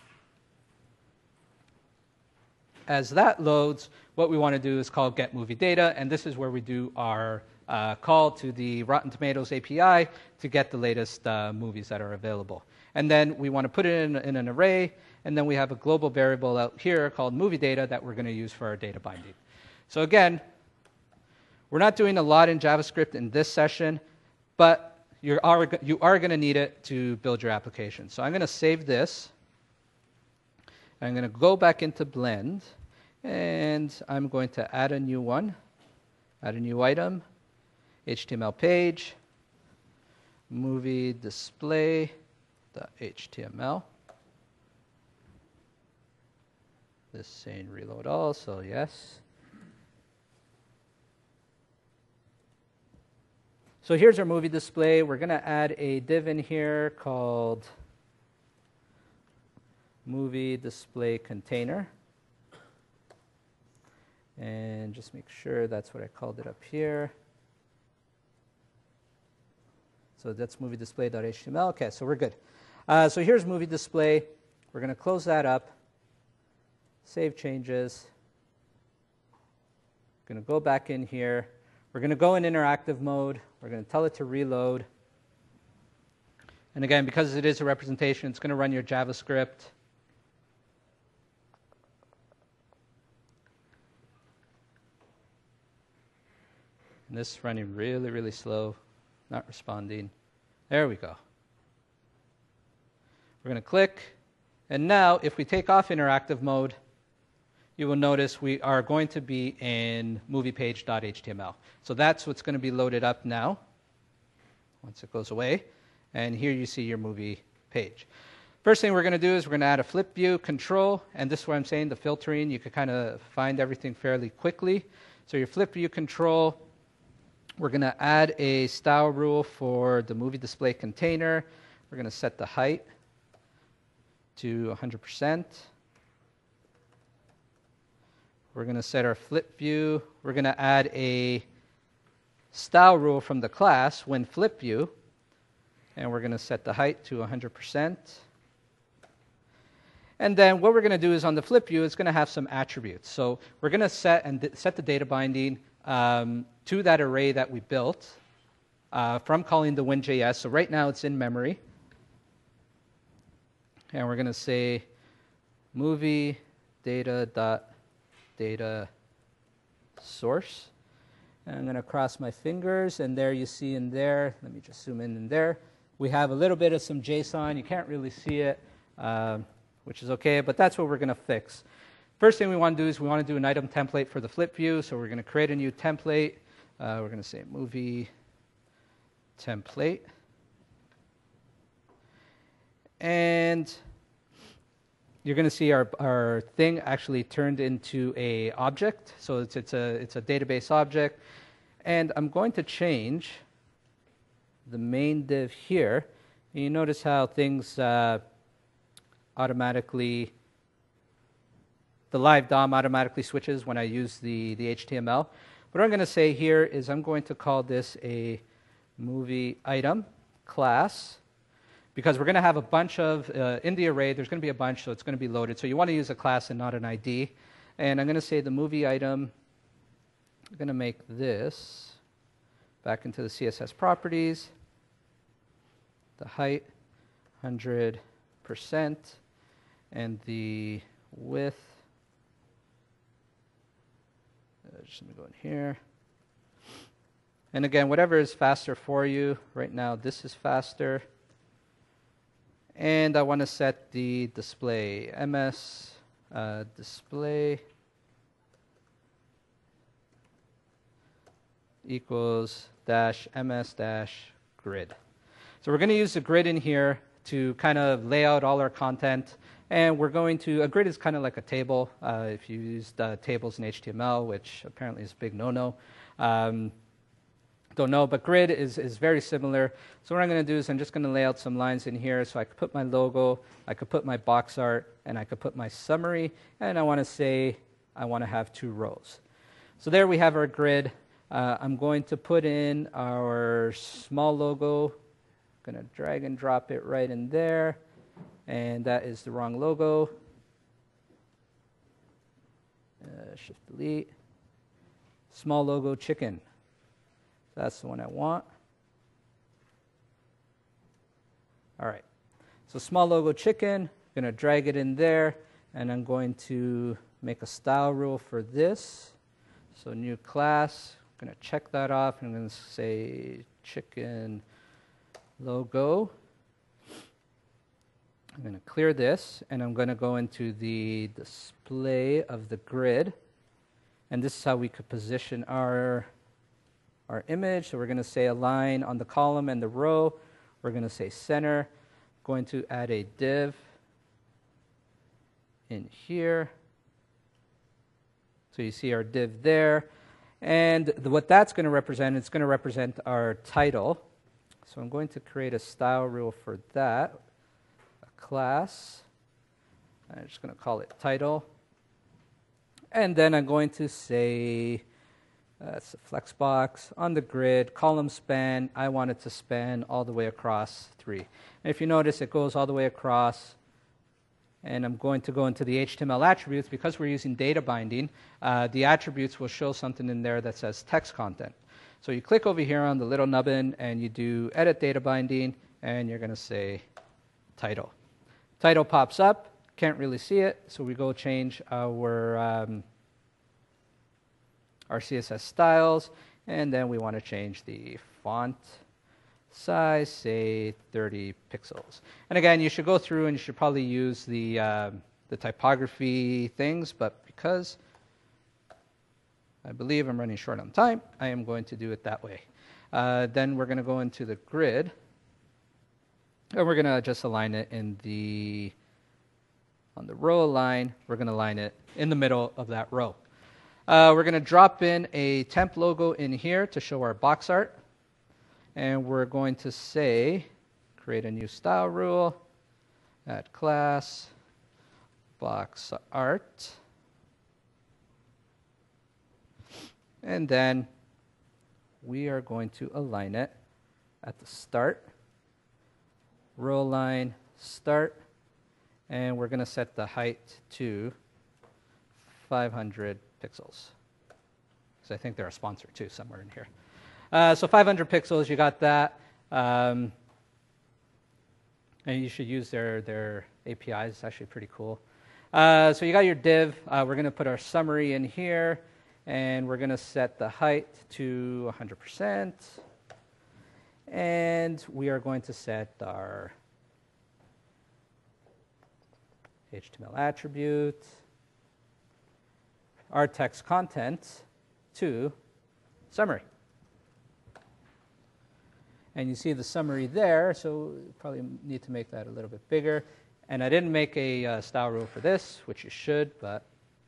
that loads, what we want to do is call get movie data, and this is where we do our call to the Rotten Tomatoes API to get the latest movies that are available. And then we want to put it in an array, and then we have a global variable out here called movie data that we're going to use for our data binding. So again, we're not doing a lot in JavaScript in this session, but you are going to need it to build your application. So I'm going to save this. I'm going to go back into Blend, and I'm going to add a new one, add a new item, HTML page, movie display.html. This saying reload all, so yes. So here's our movie display. We're going to add a div in here called movie display container. And just make sure that's what I called it up here. So that's movie display.html. Okay, so we're good. So here's movie display. We're going to close that up, save changes. Going to go back in here. We're going to go in interactive mode. We're going to tell it to reload. And again, because it is a representation, it's going to run your JavaScript. And this is running really, really slow, not responding. There we go. We're going to click. And now, if we take off interactive mode, you will notice we are going to be in moviepage.html. So that's what's going to be loaded up now once it goes away. And here you see your movie page. First thing we're going to do is we're going to add a flip view control. And this is what I'm saying, the filtering. You can kind of find everything fairly quickly. So your flip view control, we're going to add a style rule for the movie display container. We're going to set the height to 100%. We're going to set our flip view. We're going to add a style rule from the class when flip view. And we're going to set the height to 100%. And then what we're going to do is on the flip view, it's going to have some attributes. So we're going to set the data binding to that array that we built from calling the win.js. So right now it's in memory. And we're going to say movie data source. And I'm going to cross my fingers, and there you see in there, let me just zoom in there, we have a little bit of some JSON. You can't really see it, which is okay, but that's what we're going to fix. First thing we want to do is we want to do an item template for the flip view, so we're going to create a new template. We're going to say movie template. And you're going to see our thing actually turned into a object. So it's a database object. And I'm going to change the main div here. And you notice how things automatically, the live DOM automatically switches when I use the HTML. What I'm going to say here is I'm going to call this a movie item class, because we're going to have a bunch of, in the array, there's going to be a bunch, so it's going to be loaded. So you want to use a class and not an ID. And I'm going to say the movie item, I'm going to make this back into the CSS properties, the height, 100%, and the width, just let me go in here. And again, whatever is faster for you. Right now, this is faster. And I want to set the display, ms display equals dash ms dash grid. So we're going to use the grid in here to kind of lay out all our content. And we're going to, a grid is kind of like a table. If you use tables in HTML, which apparently is a big no-no. Don't know, but grid is very similar. So what I'm going to do is I'm just going to lay out some lines in here. So I could put my logo, I could put my box art, and I could put my summary. And I want to say I want to have 2 rows. So there we have our grid. I'm going to put in our small logo. I'm going to drag and drop it right in there. And that is the wrong logo. Shift delete. Small logo chicken. That's the one I want. All right. So small logo chicken, I'm going to drag it in there, and I'm going to make a style rule for this. So new class, I'm going to check that off, and I'm going to say chicken logo. I'm going to clear this, and I'm going to go into the display of the grid. And this is how we could position our image. So we're going to say align on the column and the row. We're going to say center. Going to add a div in here. So you see our div there. And what that's going to represent, it's going to represent our title. So I'm going to create a style rule for that, a class. I'm just going to call it title. And then I'm going to say That's the Flexbox. On the grid, column span, I want it to span all the way across 3. And if you notice, it goes all the way across. And I'm going to go into the HTML attributes. Because we're using data binding, the attributes will show something in there that says text content. So you click over here on the little nubbin, and you do edit data binding, and you're going to say title. Title pops up. Can't really see it, so we go change our CSS styles, and then we want to change the font size, say 30 pixels. And again, you should go through and you should probably use the typography things, but because I believe I'm running short on time, I am going to do it that way. Then we're going to go into the grid, and we're going to just align it on the row line. We're going to align it in the middle of that row. We're going to drop in a temp logo in here to show our box art. And we're going to say, create a new style rule, add class, box art. And then we are going to align it at the start, row line, start, and we're going to set the height to 500 pixels. So I think they're a sponsor too somewhere in here. So 500 pixels, you got that. And you should use their APIs. It's actually pretty cool. So you got your div. We're going to put our summary in here, and we're going to set the height to 100%. And we are going to set our HTML attribute, our text content to summary. And you see the summary there, so you probably need to make that a little bit bigger. And I didn't make a style rule for this, which you should, but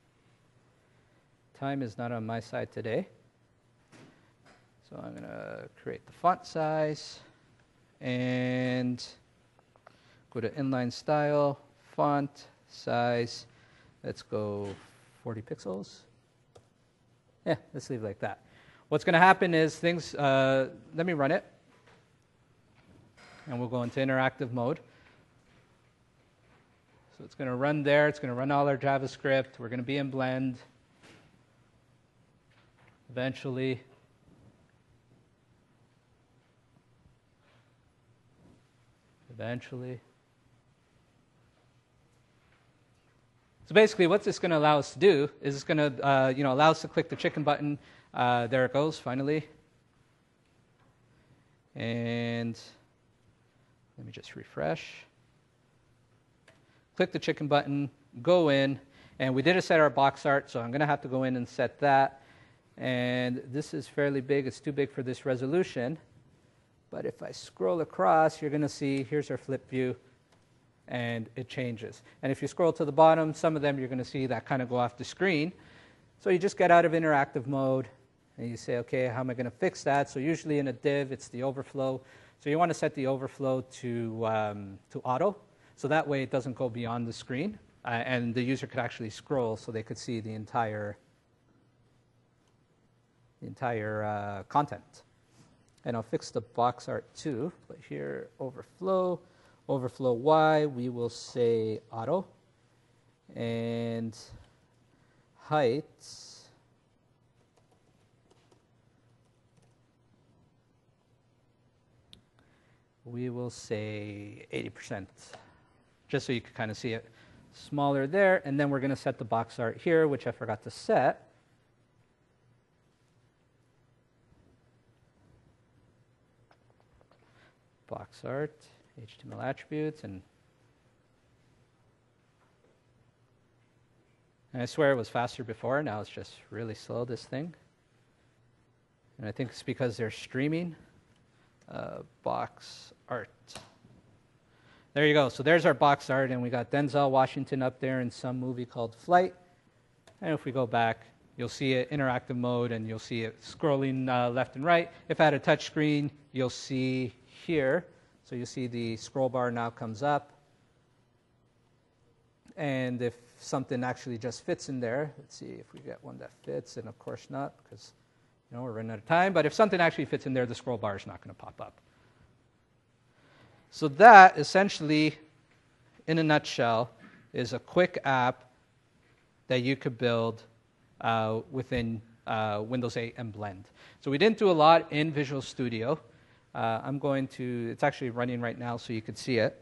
time is not on my side today. So I'm going to create the font size and go to inline style, font size. Let's go 40 pixels. Yeah, let's leave it like that. What's going to happen is things, let me run it. And we'll go into interactive mode. So it's going to run there. It's going to run all our JavaScript. We're going to be in Blend. Eventually. So basically, what this is going to allow us to do is it's going to allow us to click the chicken button. There it goes, finally. And let me just refresh. Click the chicken button, go in, and we did set our box art, so I'm going to have to go in and set that. And this is fairly big. It's too big for this resolution. But if I scroll across, you're going to see here's our flip view, and it changes. And if you scroll to the bottom, some of them you're going to see that kind of go off the screen. So you just get out of interactive mode, and you say, OK, how am I going to fix that? So usually in a div, it's the overflow. So you want to set the overflow to auto, so that way it doesn't go beyond the screen, and the user could actually scroll so they could see the entire content. And I'll fix the box art too, but here, overflow Y, we will say auto, and height, we will say 80%, just so you can kind of see it smaller there. And then we're going to set the box art here, which I forgot to set. Box art, HTML attributes, and I swear it was faster before. Now it's just really slow, this thing. And I think it's because they're streaming. Box art. There you go. So there's our box art, and we got Denzel Washington up there in some movie called Flight. And if we go back, you'll see it interactive mode, and you'll see it scrolling left and right. If I had a touch screen, you'll see here. So you see the scroll bar now comes up. And if something actually just fits in there, let's see if we get one that fits, and of course not, because We're running out of time, but if something actually fits in there, the scroll bar is not going to pop up. So that, essentially, in a nutshell, is a quick app that you could build within Windows 8 and Blend. So we didn't do a lot in Visual Studio. It's actually running right now so you can see it.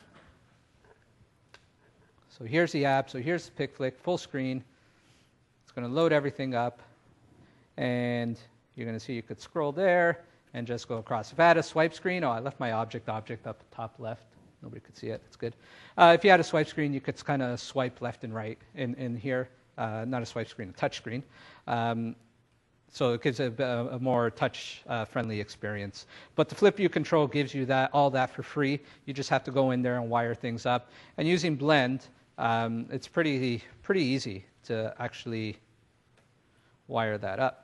So here's the app. So here's PicFlick, full screen. It's going to load everything up. And you're going to see you could scroll there and just go across. If I had a swipe screen, I left my object up top left. Nobody could see it. It's good. If you had a swipe screen, you could kind of swipe left and right in here. Not a swipe screen, a touch screen. So it gives a more touch-friendly experience. But the Flip View control gives you all that for free. You just have to go in there and wire things up. And using Blend, it's pretty easy to actually wire that up.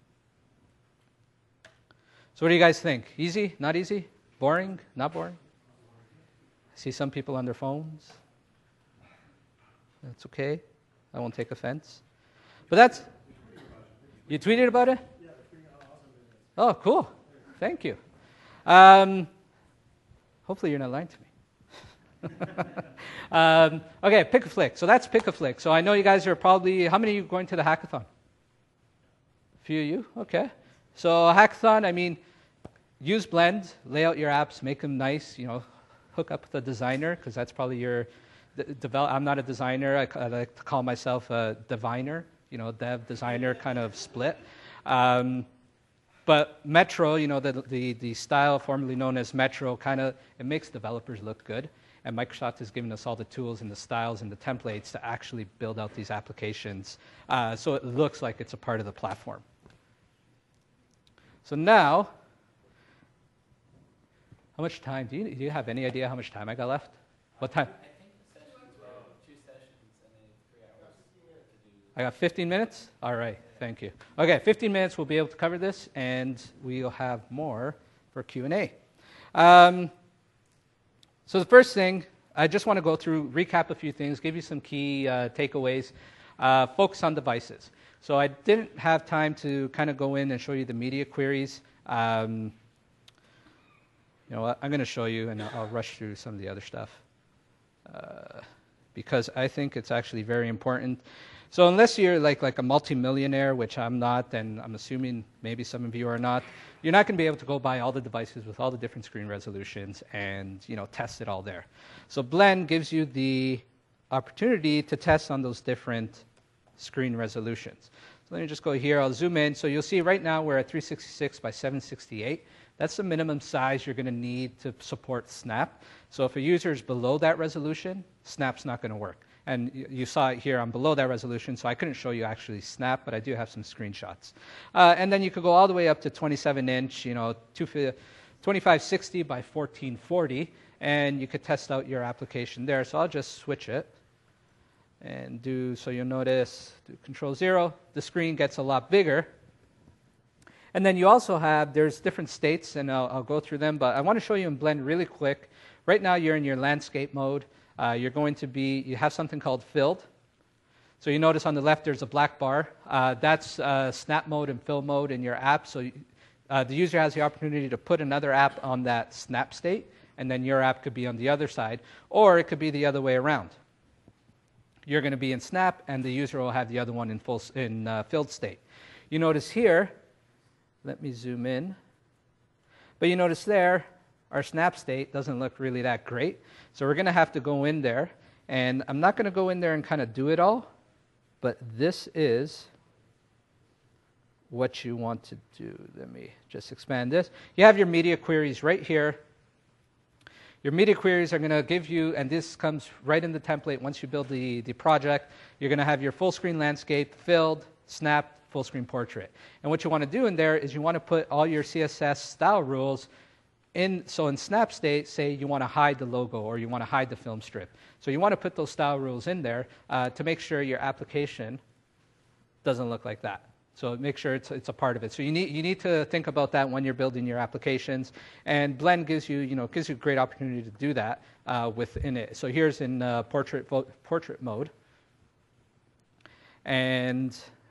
So what do you guys think? Easy? Not easy? Boring? Not boring? I see some people on their phones. That's okay. I won't take offense. But that's... You tweeted about it? Yeah. Oh, cool. Thank you. Hopefully you're not lying to me. Okay, Pick a Flick. So that's Pick a Flick. So I know you guys are probably... How many of you are going to the hackathon? A few of you? Okay. So a hackathon, use Blend, lay out your apps, make them nice, hook up with a designer, because that's probably your... I'm not a designer. I like to call myself a diviner, dev, designer kind of split. But Metro, the style formerly known as Metro, it makes developers look good. And Microsoft has given us all the tools and the styles and the templates to actually build out these applications so it looks like it's a part of the platform. So now, how much time? Do you have any idea how much time I got left? What time? I think the sessions are 2 sessions and then 3 hours to do. I got 15 minutes? All right, thank you. Okay, 15 minutes, we'll be able to cover this, and we'll have more for Q&A. So the first thing, I just want to go through, recap a few things, give you some key takeaways, focus on devices. So I didn't have time to kind of go in and show you the media queries. You know what, I'm going to show you, and I'll rush through some of the other stuff because I think it's actually very important. So unless you're like a multimillionaire, which I'm not, and I'm assuming maybe some of you are not, you're not going to be able to go buy all the devices with all the different screen resolutions and test it all there. So Blend gives you the opportunity to test on those different screen resolutions. So let me just go here. I'll zoom in. So you'll see right now we're at 366 by 768. That's the minimum size you're going to need to support Snap. So if a user is below that resolution, Snap's not going to work. And you saw it here. I'm below that resolution, so I couldn't show you actually Snap, but I do have some screenshots. And then you could go all the way up to 27-inch, 2560 by 1440, and you could test out your application there. So I'll just switch it and so you'll notice, do Control-0, the screen gets a lot bigger. And then you also there's different states, and I'll go through them, but I want to show you in Blend really quick. Right now you're in your landscape mode. You have something called filled. So you notice on the left there's a black bar. That's snap mode and fill mode in your app. So the user has the opportunity to put another app on that snap state, and then your app could be on the other side, or it could be the other way around. You're going to be in snap, and the user will have the other one in filled state. You notice here, let me zoom in, but you notice there, our snap state doesn't look really that great. So we're going to have to go in there. And I'm not going to go in there and kind of do it all, but this is what you want to do. Let me just expand this. You have your media queries right here. Your media queries are going to give you, and this comes right in the template once you build the project, you're going to have your full screen landscape, filled, snap, full screen portrait. And what you want to do in there is you want to put all your CSS style rules so in snap state, say you want to hide the logo or you want to hide the film strip. So you want to put those style rules in there to make sure your application doesn't look like that. So make sure it's a part of it. So you need to think about that when you're building your applications. And Blend gives you a great opportunity to do that within it. So here's in portrait mode. And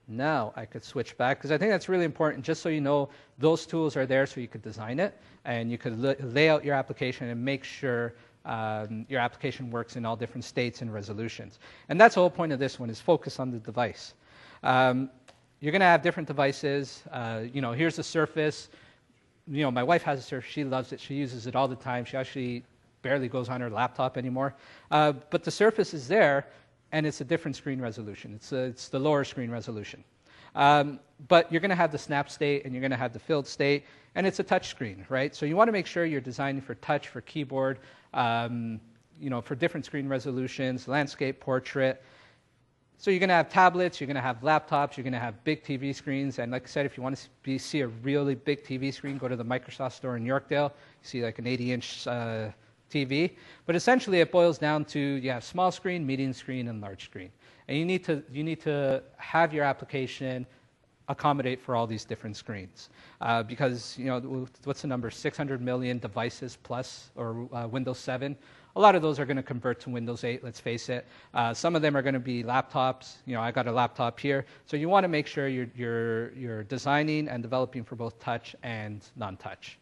Now I could switch back, because I think that's really important, just so you know those tools are there so you could design it, and you could lay out your application and make sure your application works in all different states and resolutions. And that's the whole point of this one, is focus on the device. You're going to have different devices. Here's the Surface. My wife has a Surface. She loves it. She uses it all the time. She actually barely goes on her laptop anymore. But the Surface is there, and it's a different screen resolution. It's the lower screen resolution. But you're going to have the snap state, and you're going to have the filled state, and it's a touch screen, right? So you want to make sure you're designing for touch, for keyboard, for different screen resolutions, landscape, portrait. So you're going to have tablets, you're going to have laptops, you're going to have big TV screens. And like I said, if you want to see a really big TV screen, go to the Microsoft store in Yorkdale. You see like an 80-inch TV. But essentially, it boils down to you have small screen, medium screen, and large screen. And you need to have your application accommodate for all these different screens. Because, what's the number? 600 million devices plus, or Windows 7. A lot of those are going to convert to Windows 8, let's face it. Some of them are going to be laptops. I got a laptop here. So you want to make sure you're designing and developing for both touch and non-touch.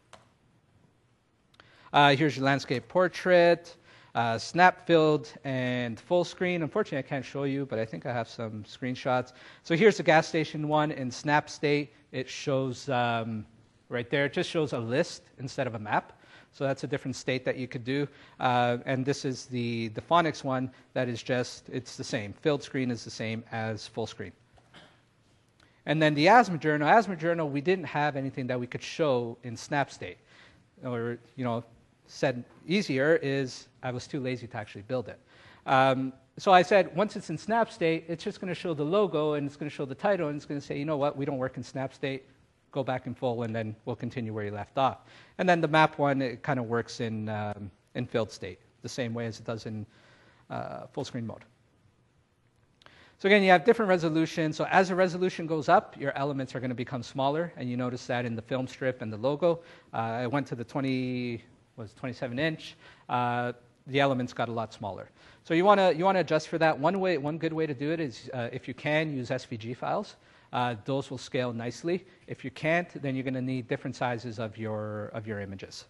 Here's your landscape portrait, snap filled, and full screen. Unfortunately, I can't show you, but I think I have some screenshots. So here's the gas station one in snap state. It shows right there. It just shows a list instead of a map. So that's a different state that you could do. And this is the Phonics one that is it's the same. Filled screen is the same as full screen. And then the Asthma Journal, we didn't have anything that we could show in snap state. Or, said easier is I was too lazy to actually build it. So I said, once it's in snap state, it's just going to show the logo, and it's going to show the title, and it's going to say, you know what, we don't work in snap state. Go back in full, and then we'll continue where you left off. And then the map one, it kind of works in filled state, the same way as it does in full screen mode. So again, you have different resolutions. So as the resolution goes up, your elements are going to become smaller, and you notice that in the film strip and the logo. I went to the 27-inch. The elements got a lot smaller. So you want to adjust for that. One good way to do it is if you can, use SVG files. Those will scale nicely. If you can't, then you're going to need different sizes of your images.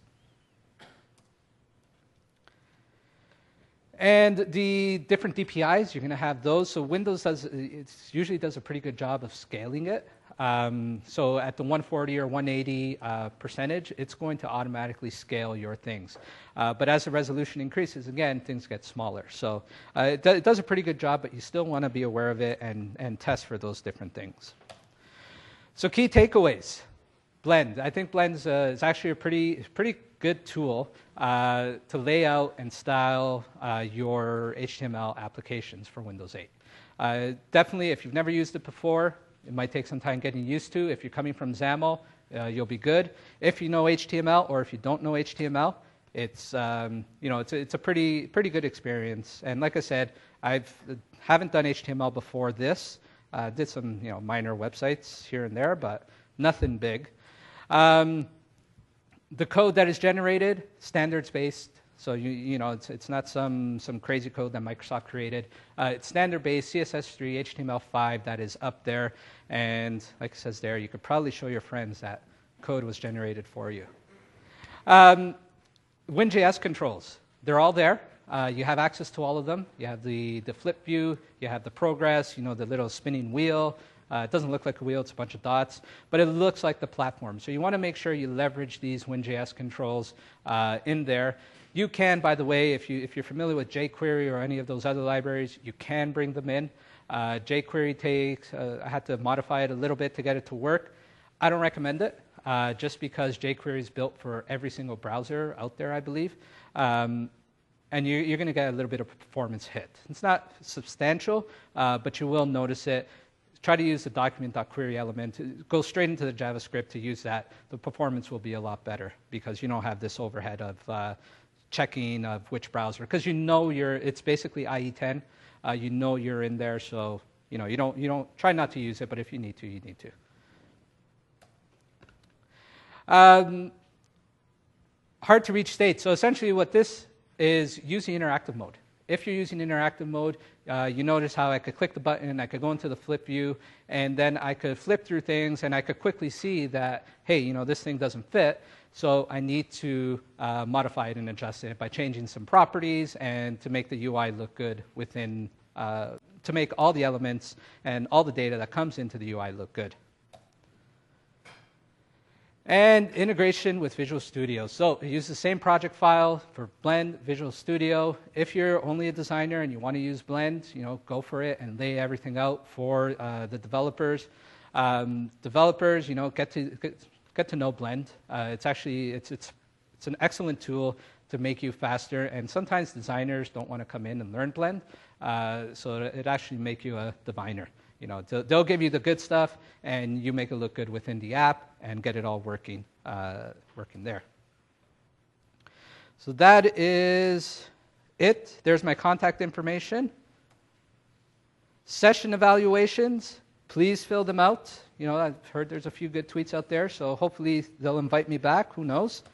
And the different DPIs, you're going to have those. So Windows usually does a pretty good job of scaling it. So at the 140 or 180 percentage, it's going to automatically scale your things. But as the resolution increases, again, things get smaller. So it does a pretty good job, but you still want to be aware of it and test for those different things. So key takeaways. Blend. I think Blend is actually a pretty good tool to lay out and style your HTML applications for Windows 8. Definitely, if you've never used it before, it might take some time getting used to. If you're coming from XAML, you'll be good. If you know HTML, or if you don't know HTML, it's a pretty good experience. And like I said, haven't done HTML before this. Did some minor websites here and there, but nothing big. The code that is generated, standards based. So it's not some crazy code that Microsoft created. It's standard-based, CSS3, HTML5 that is up there. And like it says there, you could probably show your friends that code was generated for you. WinJS controls, they're all there. You have access to all of them. You have the flip view, you have the progress, the little spinning wheel. It doesn't look like a wheel, it's a bunch of dots, but it looks like the platform. So you want to make sure you leverage these WinJS controls in there. You can, by the way, if you're familiar with jQuery or any of those other libraries, you can bring them in. jQuery takes, I had to modify it a little bit to get it to work. I don't recommend it, just because jQuery is built for every single browser out there, I believe. And you're going to get a little bit of performance hit. It's not substantial, but you will notice it. Try to use the document.query element. Go straight into the JavaScript to use that. The performance will be a lot better because you don't have this overhead of checking of which browser. Because it's basically IE10. You're in there, so you don't try not to use it, but if you need to, you need to. Hard to reach state. So essentially what this is, use the interactive mode. if you're using interactive mode, you notice how I could click the button, I could go into the flip view, and then I could flip through things, and I could quickly see that, hey, this thing doesn't fit, so I need to modify it and adjust it by changing some properties and to make the UI look good within, to make all the elements and all the data that comes into the UI look good. And integration with Visual Studio. So use the same project file for Blend, Visual Studio. If you're only a designer and you want to use Blend, go for it and lay everything out for the developers. Developers, get to know Blend. It's an excellent tool to make you faster. And sometimes designers don't want to come in and learn Blend, so it actually make you a diviner. They'll give you the good stuff, and you make it look good within the app and get it all working there. So that is it. There's my contact information. Session evaluations, please fill them out. I've heard there's a few good tweets out there, so hopefully they'll invite me back. Who knows?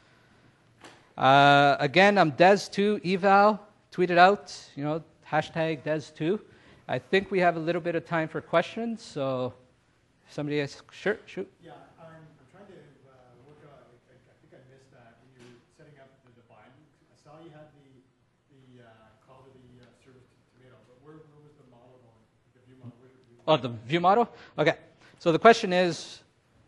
Again, I'm Des2 eval. Tweet it out. Hashtag Des2. I think we have a little bit of time for questions, so if somebody has, sure, shoot. Yeah, I'm trying to work out, I think I missed that when you were setting up the binding. I saw you had the call to the service tomato, but where was the model going? The view model? Oh, the view model? Okay. So the question is,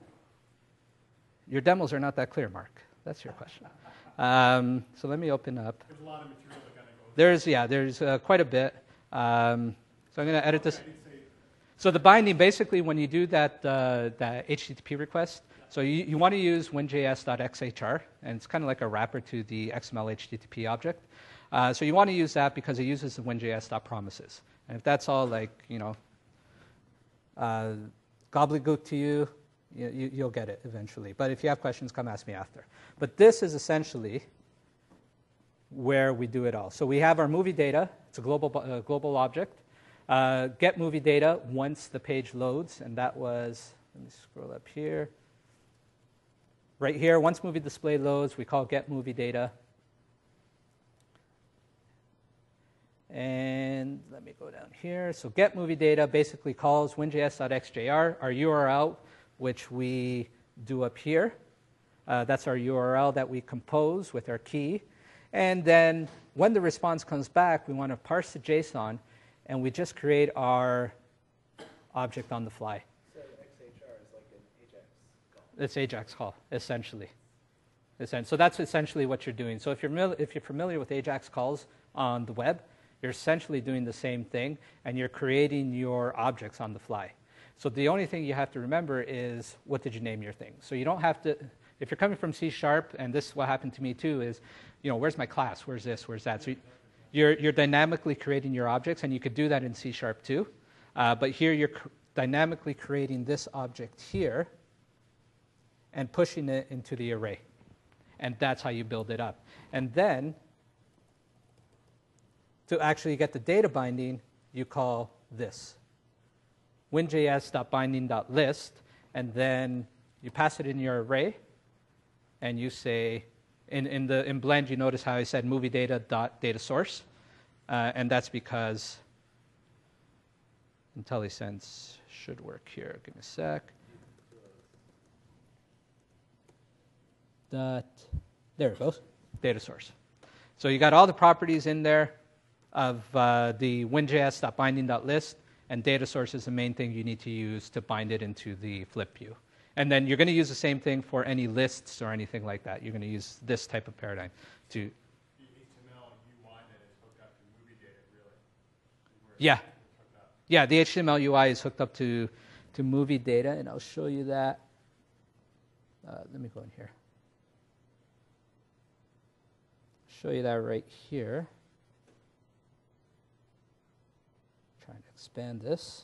your demos are not that clear, Mark. That's your question. So let me open up. There's a lot of material that kind of goes. There's quite a bit. So I'm going to edit this. So the binding, basically, when you do that HTTP request, so you want to use winjs.xhr, and it's kind of like a wrapper to the XML HTTP object. So you want to use that because it uses the winjs.promises. And if that's all gobbledygook to you, you'll get it eventually. But if you have questions, come ask me after. But this is essentially where we do it all. So we have our movie data. It's a global object. Get movie data once the page loads, and that was, let me scroll up here. Right here, once movie display loads, we call get movie data. And let me go down here. So get movie data basically calls winjs.xjr, our URL, which we do up here. That's our URL that we compose with our key. And then when the response comes back, we want to parse the JSON, and we just create our object on the fly. So XHR is like an AJAX call. It's AJAX call, essentially. So that's essentially what you're doing. So if you're familiar with AJAX calls on the web, you're essentially doing the same thing, and you're creating your objects on the fly. So the only thing you have to remember is, what did you name your thing? So you don't have to, if you're coming from C#, and this is what happened to me too, is, where's my class? Where's this? Where's that? So you're dynamically creating your objects, and you could do that in C# too. But here you're dynamically creating this object here and pushing it into the array. And that's how you build it up. And then, to actually get the data binding, you call this. winjs.binding.list, and then you pass it in your array, and you say, in Blend, you notice how I said movie data source, and that's because IntelliSense should work here. Give me a sec. There it goes, data source. So you got all the properties in there of the winjs.binding.list, and data source is the main thing you need to use to bind it into the flip view. And then you're going to use the same thing for any lists or anything like that. You're going to use this type of paradigm to. The HTML UI that is hooked up to movie data, really. Yeah. Yeah, the HTML UI is hooked up to movie data, and I'll show you that. Let me go in here. Show you that right here. Trying to expand this.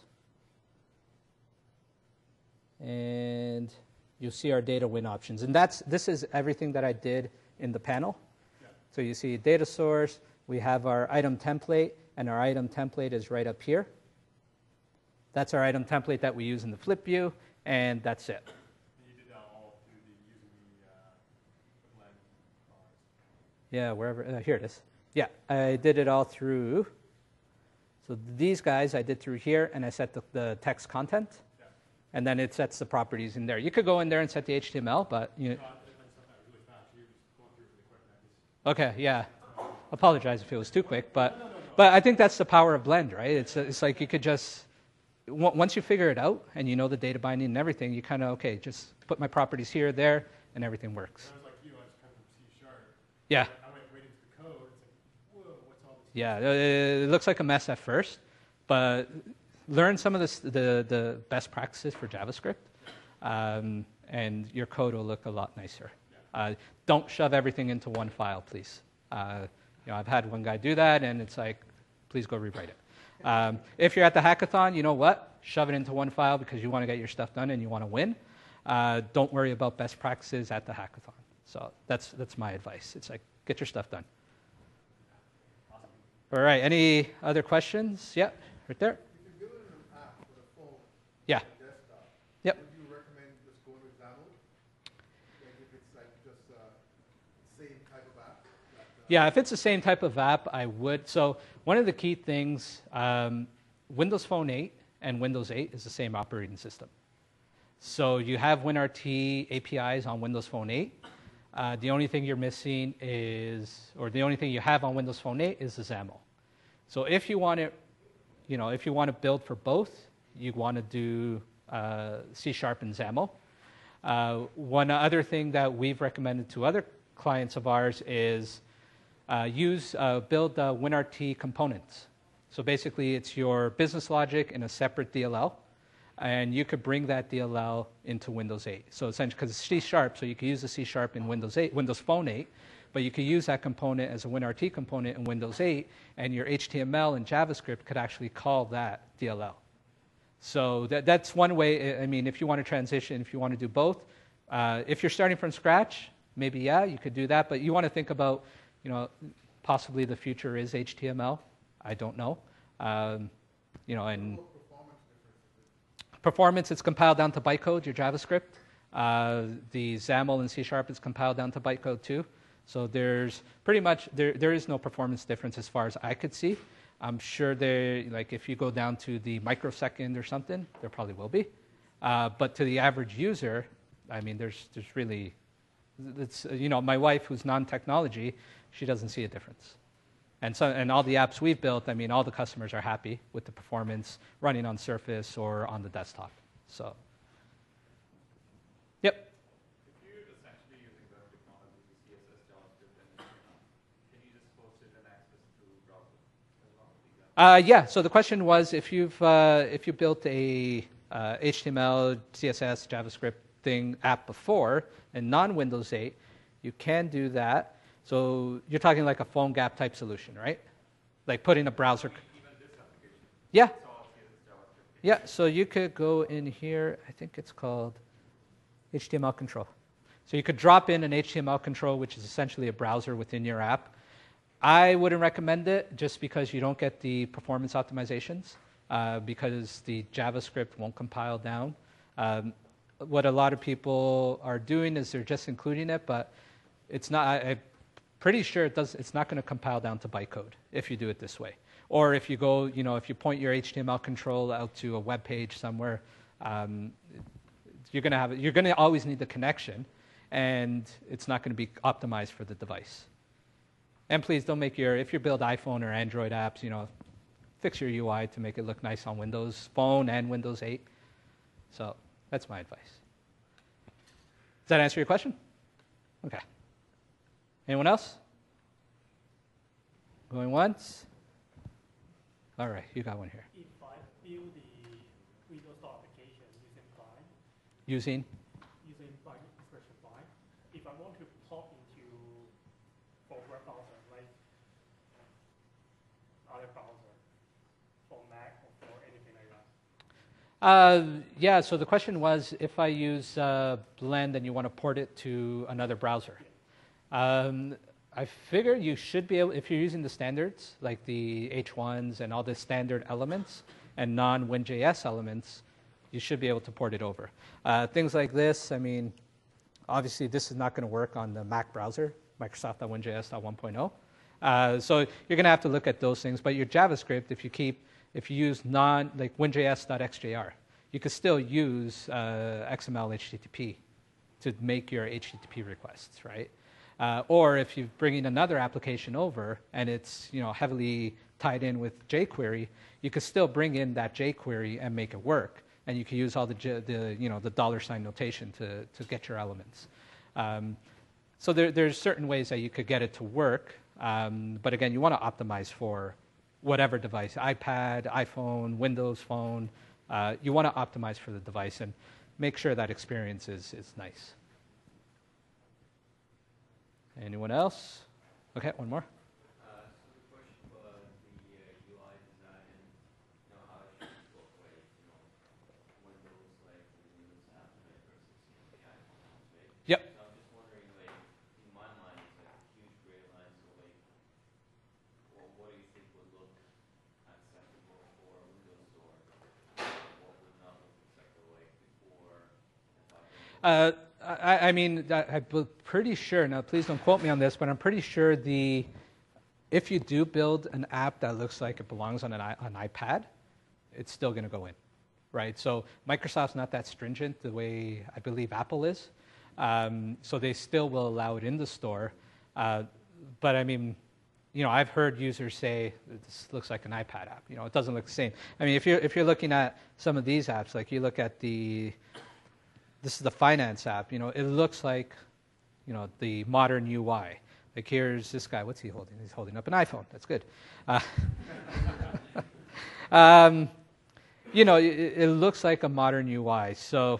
And you'll see our data win options. And this is everything that I did in the panel. Yeah. So you see data source, we have our item template, and our item template is right up here. That's our item template that we use in the flip view, and that's it. You did that all through using the Blend bars. Yeah, wherever, here it is. Yeah, I did it all through. So these guys I did through here, and I set the text content, Yeah. and then it sets the properties in there. You could go in there and set the HTML, but you. No, I did stuff that really fast. You're just going through it really quick. And I just, Okay, yeah. Apologize if it was too quick, but I think that's the power of Blend, right? It's like you could just once you figure it out and you know the data binding and everything, you kind of okay, just put my properties here, there, and everything works. I was like you, I just come from C#. Yeah. I went right into the code. It's like, whoa, what's all this? Yeah, it looks like a mess at first, but learn some of the best practices for JavaScript, and your code will look a lot nicer. Don't shove everything into one file, please. I've had one guy do that, and it's like, please go rewrite it. If you're at the hackathon, you know what? Shove it into one file because you want to get your stuff done and you want to win. Don't worry about best practices at the hackathon. So that's my advice. It's like, get your stuff done. All right, any other questions? Yeah, right there. If you're building an app for the phone, Yeah. or desktop, Yep. would you recommend just going with XAML? Like if it's like just same type of app? Yeah, if it's the same type of app, I would. So one of the key things, Windows Phone 8 and Windows 8 is the same operating system. So you have WinRT APIs on Windows Phone 8. The only thing you're missing is, or the only thing you have on Windows Phone 8 is the XAML. So if you want it, if you want to build for both, you want to do C# and XAML. One other thing that we've recommended to other clients of ours is build WinRT components. So basically, it's your business logic in a separate DLL, and you could bring that DLL into Windows 8. So essentially, because it's C#, so you could use the C# in Windows Phone 8, but you could use that component as a WinRT component in Windows 8, and your HTML and JavaScript could actually call that DLL. So that's one way. I mean, if you want to transition, if you want to do both, if you're starting from scratch, maybe you could do that. But you want to think about, possibly the future is HTML. I don't know. And performance, it's compiled down to bytecode, your JavaScript. The XAML and C# is compiled down to bytecode too. So there's pretty much, there is no performance difference as far as I could see. I'm sure if you go down to the microsecond or something, there probably will be. But to the average user, I mean, there's really, my wife who's non-technology, she doesn't see a difference. And all the apps we've built, I mean, all the customers are happy with the performance running on Surface or on the desktop. So, yep. If you're essentially using the technology, CSS, JavaScript, and HTML, can you just host it and access through browser as well? Yeah. So the question was, if you built a HTML, CSS, JavaScript app before in non-Windows 8, you can do that. So you're talking like a PhoneGap type solution, right? Like putting a browser. Even this application. Yeah. It's all CSS, JavaScript. Yeah. So you could go in here. I think it's called HTML control. So you could drop in an HTML control, which is essentially a browser within your app. I wouldn't recommend it just because you don't get the performance optimizations because the JavaScript won't compile down. What a lot of people are doing is they're just including it, but it's not. I'm pretty sure it's not going to compile down to bytecode if you do it this way. Or if you go, if you point your HTML control out to a web page somewhere, you're going to always need the connection, and it's not going to be optimized for the device. And please don't make if you build iPhone or Android apps, fix your UI to make it look nice on Windows Phone and Windows 8. So that's my advice. Does that answer your question? Okay. Anyone else? Going once? All right, you got one here. If I build the Windows application using client, Using? using by expression client, if I want to pop into for web browser, like other browser, for Mac or for anything like that. Yeah, so the question was, if I use Blend and you want to port it to another browser. I figure you should be able, if you're using the standards, like the H1s and all the standard elements and non-WinJS elements, you should be able to port it over. Things like this, I mean, obviously this is not going to work on the Mac browser, Microsoft.WinJS.1.0. So you're going to have to look at those things. But your JavaScript, if you use like winjs.xjr, you could still use XML HTTP to make your HTTP requests, right? Or if you bring in another application over and it's heavily tied in with jQuery, you could still bring in that jQuery and make it work. And you can use all the $ notation to get your elements. So there's certain ways that you could get it to work. But again, you want to optimize for whatever device, iPad, iPhone, Windows Phone. You want to optimize for the device and make sure that experience is nice. Anyone else? Okay, one more. So the question for the UI design and how it should be both ways, Windows like the Windows app versus the iPhone apps, right? Yep. So I'm just wondering, like, in my mind, it's like a huge gray line. So like, well, what do you think would look acceptable for a Windows store? What would not look acceptable like before? I'm pretty sure, now please don't quote me on this, but I'm pretty sure if you do build an app that looks like it belongs on an iPad, it's still going to go in, right? So Microsoft's not that stringent the way I believe Apple is. So they still will allow it in the store. But I've heard users say, this looks like an iPad app. It doesn't look the same. If you're looking at some of these apps, like you look at this is the finance app, it looks like, the modern UI. Like here's this guy, what's he holding? He's holding up an iPhone, that's good. It looks like a modern UI. So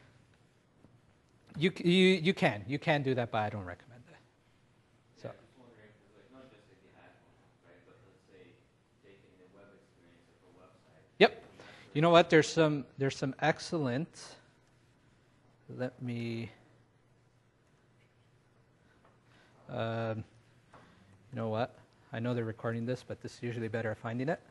you can do that, but I don't recommend it. So. Yeah, I'm just wondering, because like, not just like the iPhone, right, but let's say taking the web experience of a website. Yep. You know what? There's some excellent. Let me. You know what? I know they're recording this, but this is usually better at finding it.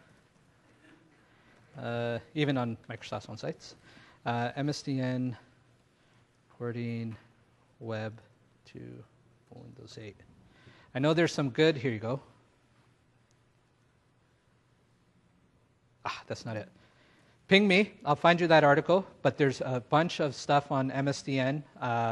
Even on Microsoft's own sites. MSDN porting web to Windows 8. I know there's some good. Here you go. That's not it. Ping me. I'll find you that article. But there's a bunch of stuff on MSDN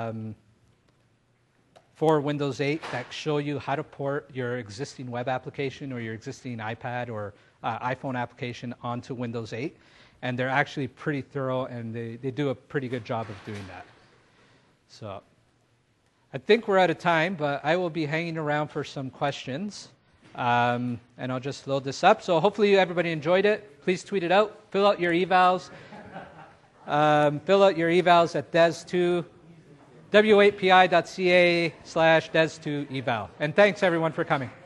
for Windows 8 that show you how to port your existing web application or your existing iPad or iPhone application onto Windows 8. And they're actually pretty thorough, and they do a pretty good job of doing that. So I think we're out of time, but I will be hanging around for some questions. And I'll just load this up. So hopefully everybody enjoyed it. Please tweet it out. Fill out your evals. Fill out your evals at des2, w8pi.ca/des2eval. And thanks everyone for coming.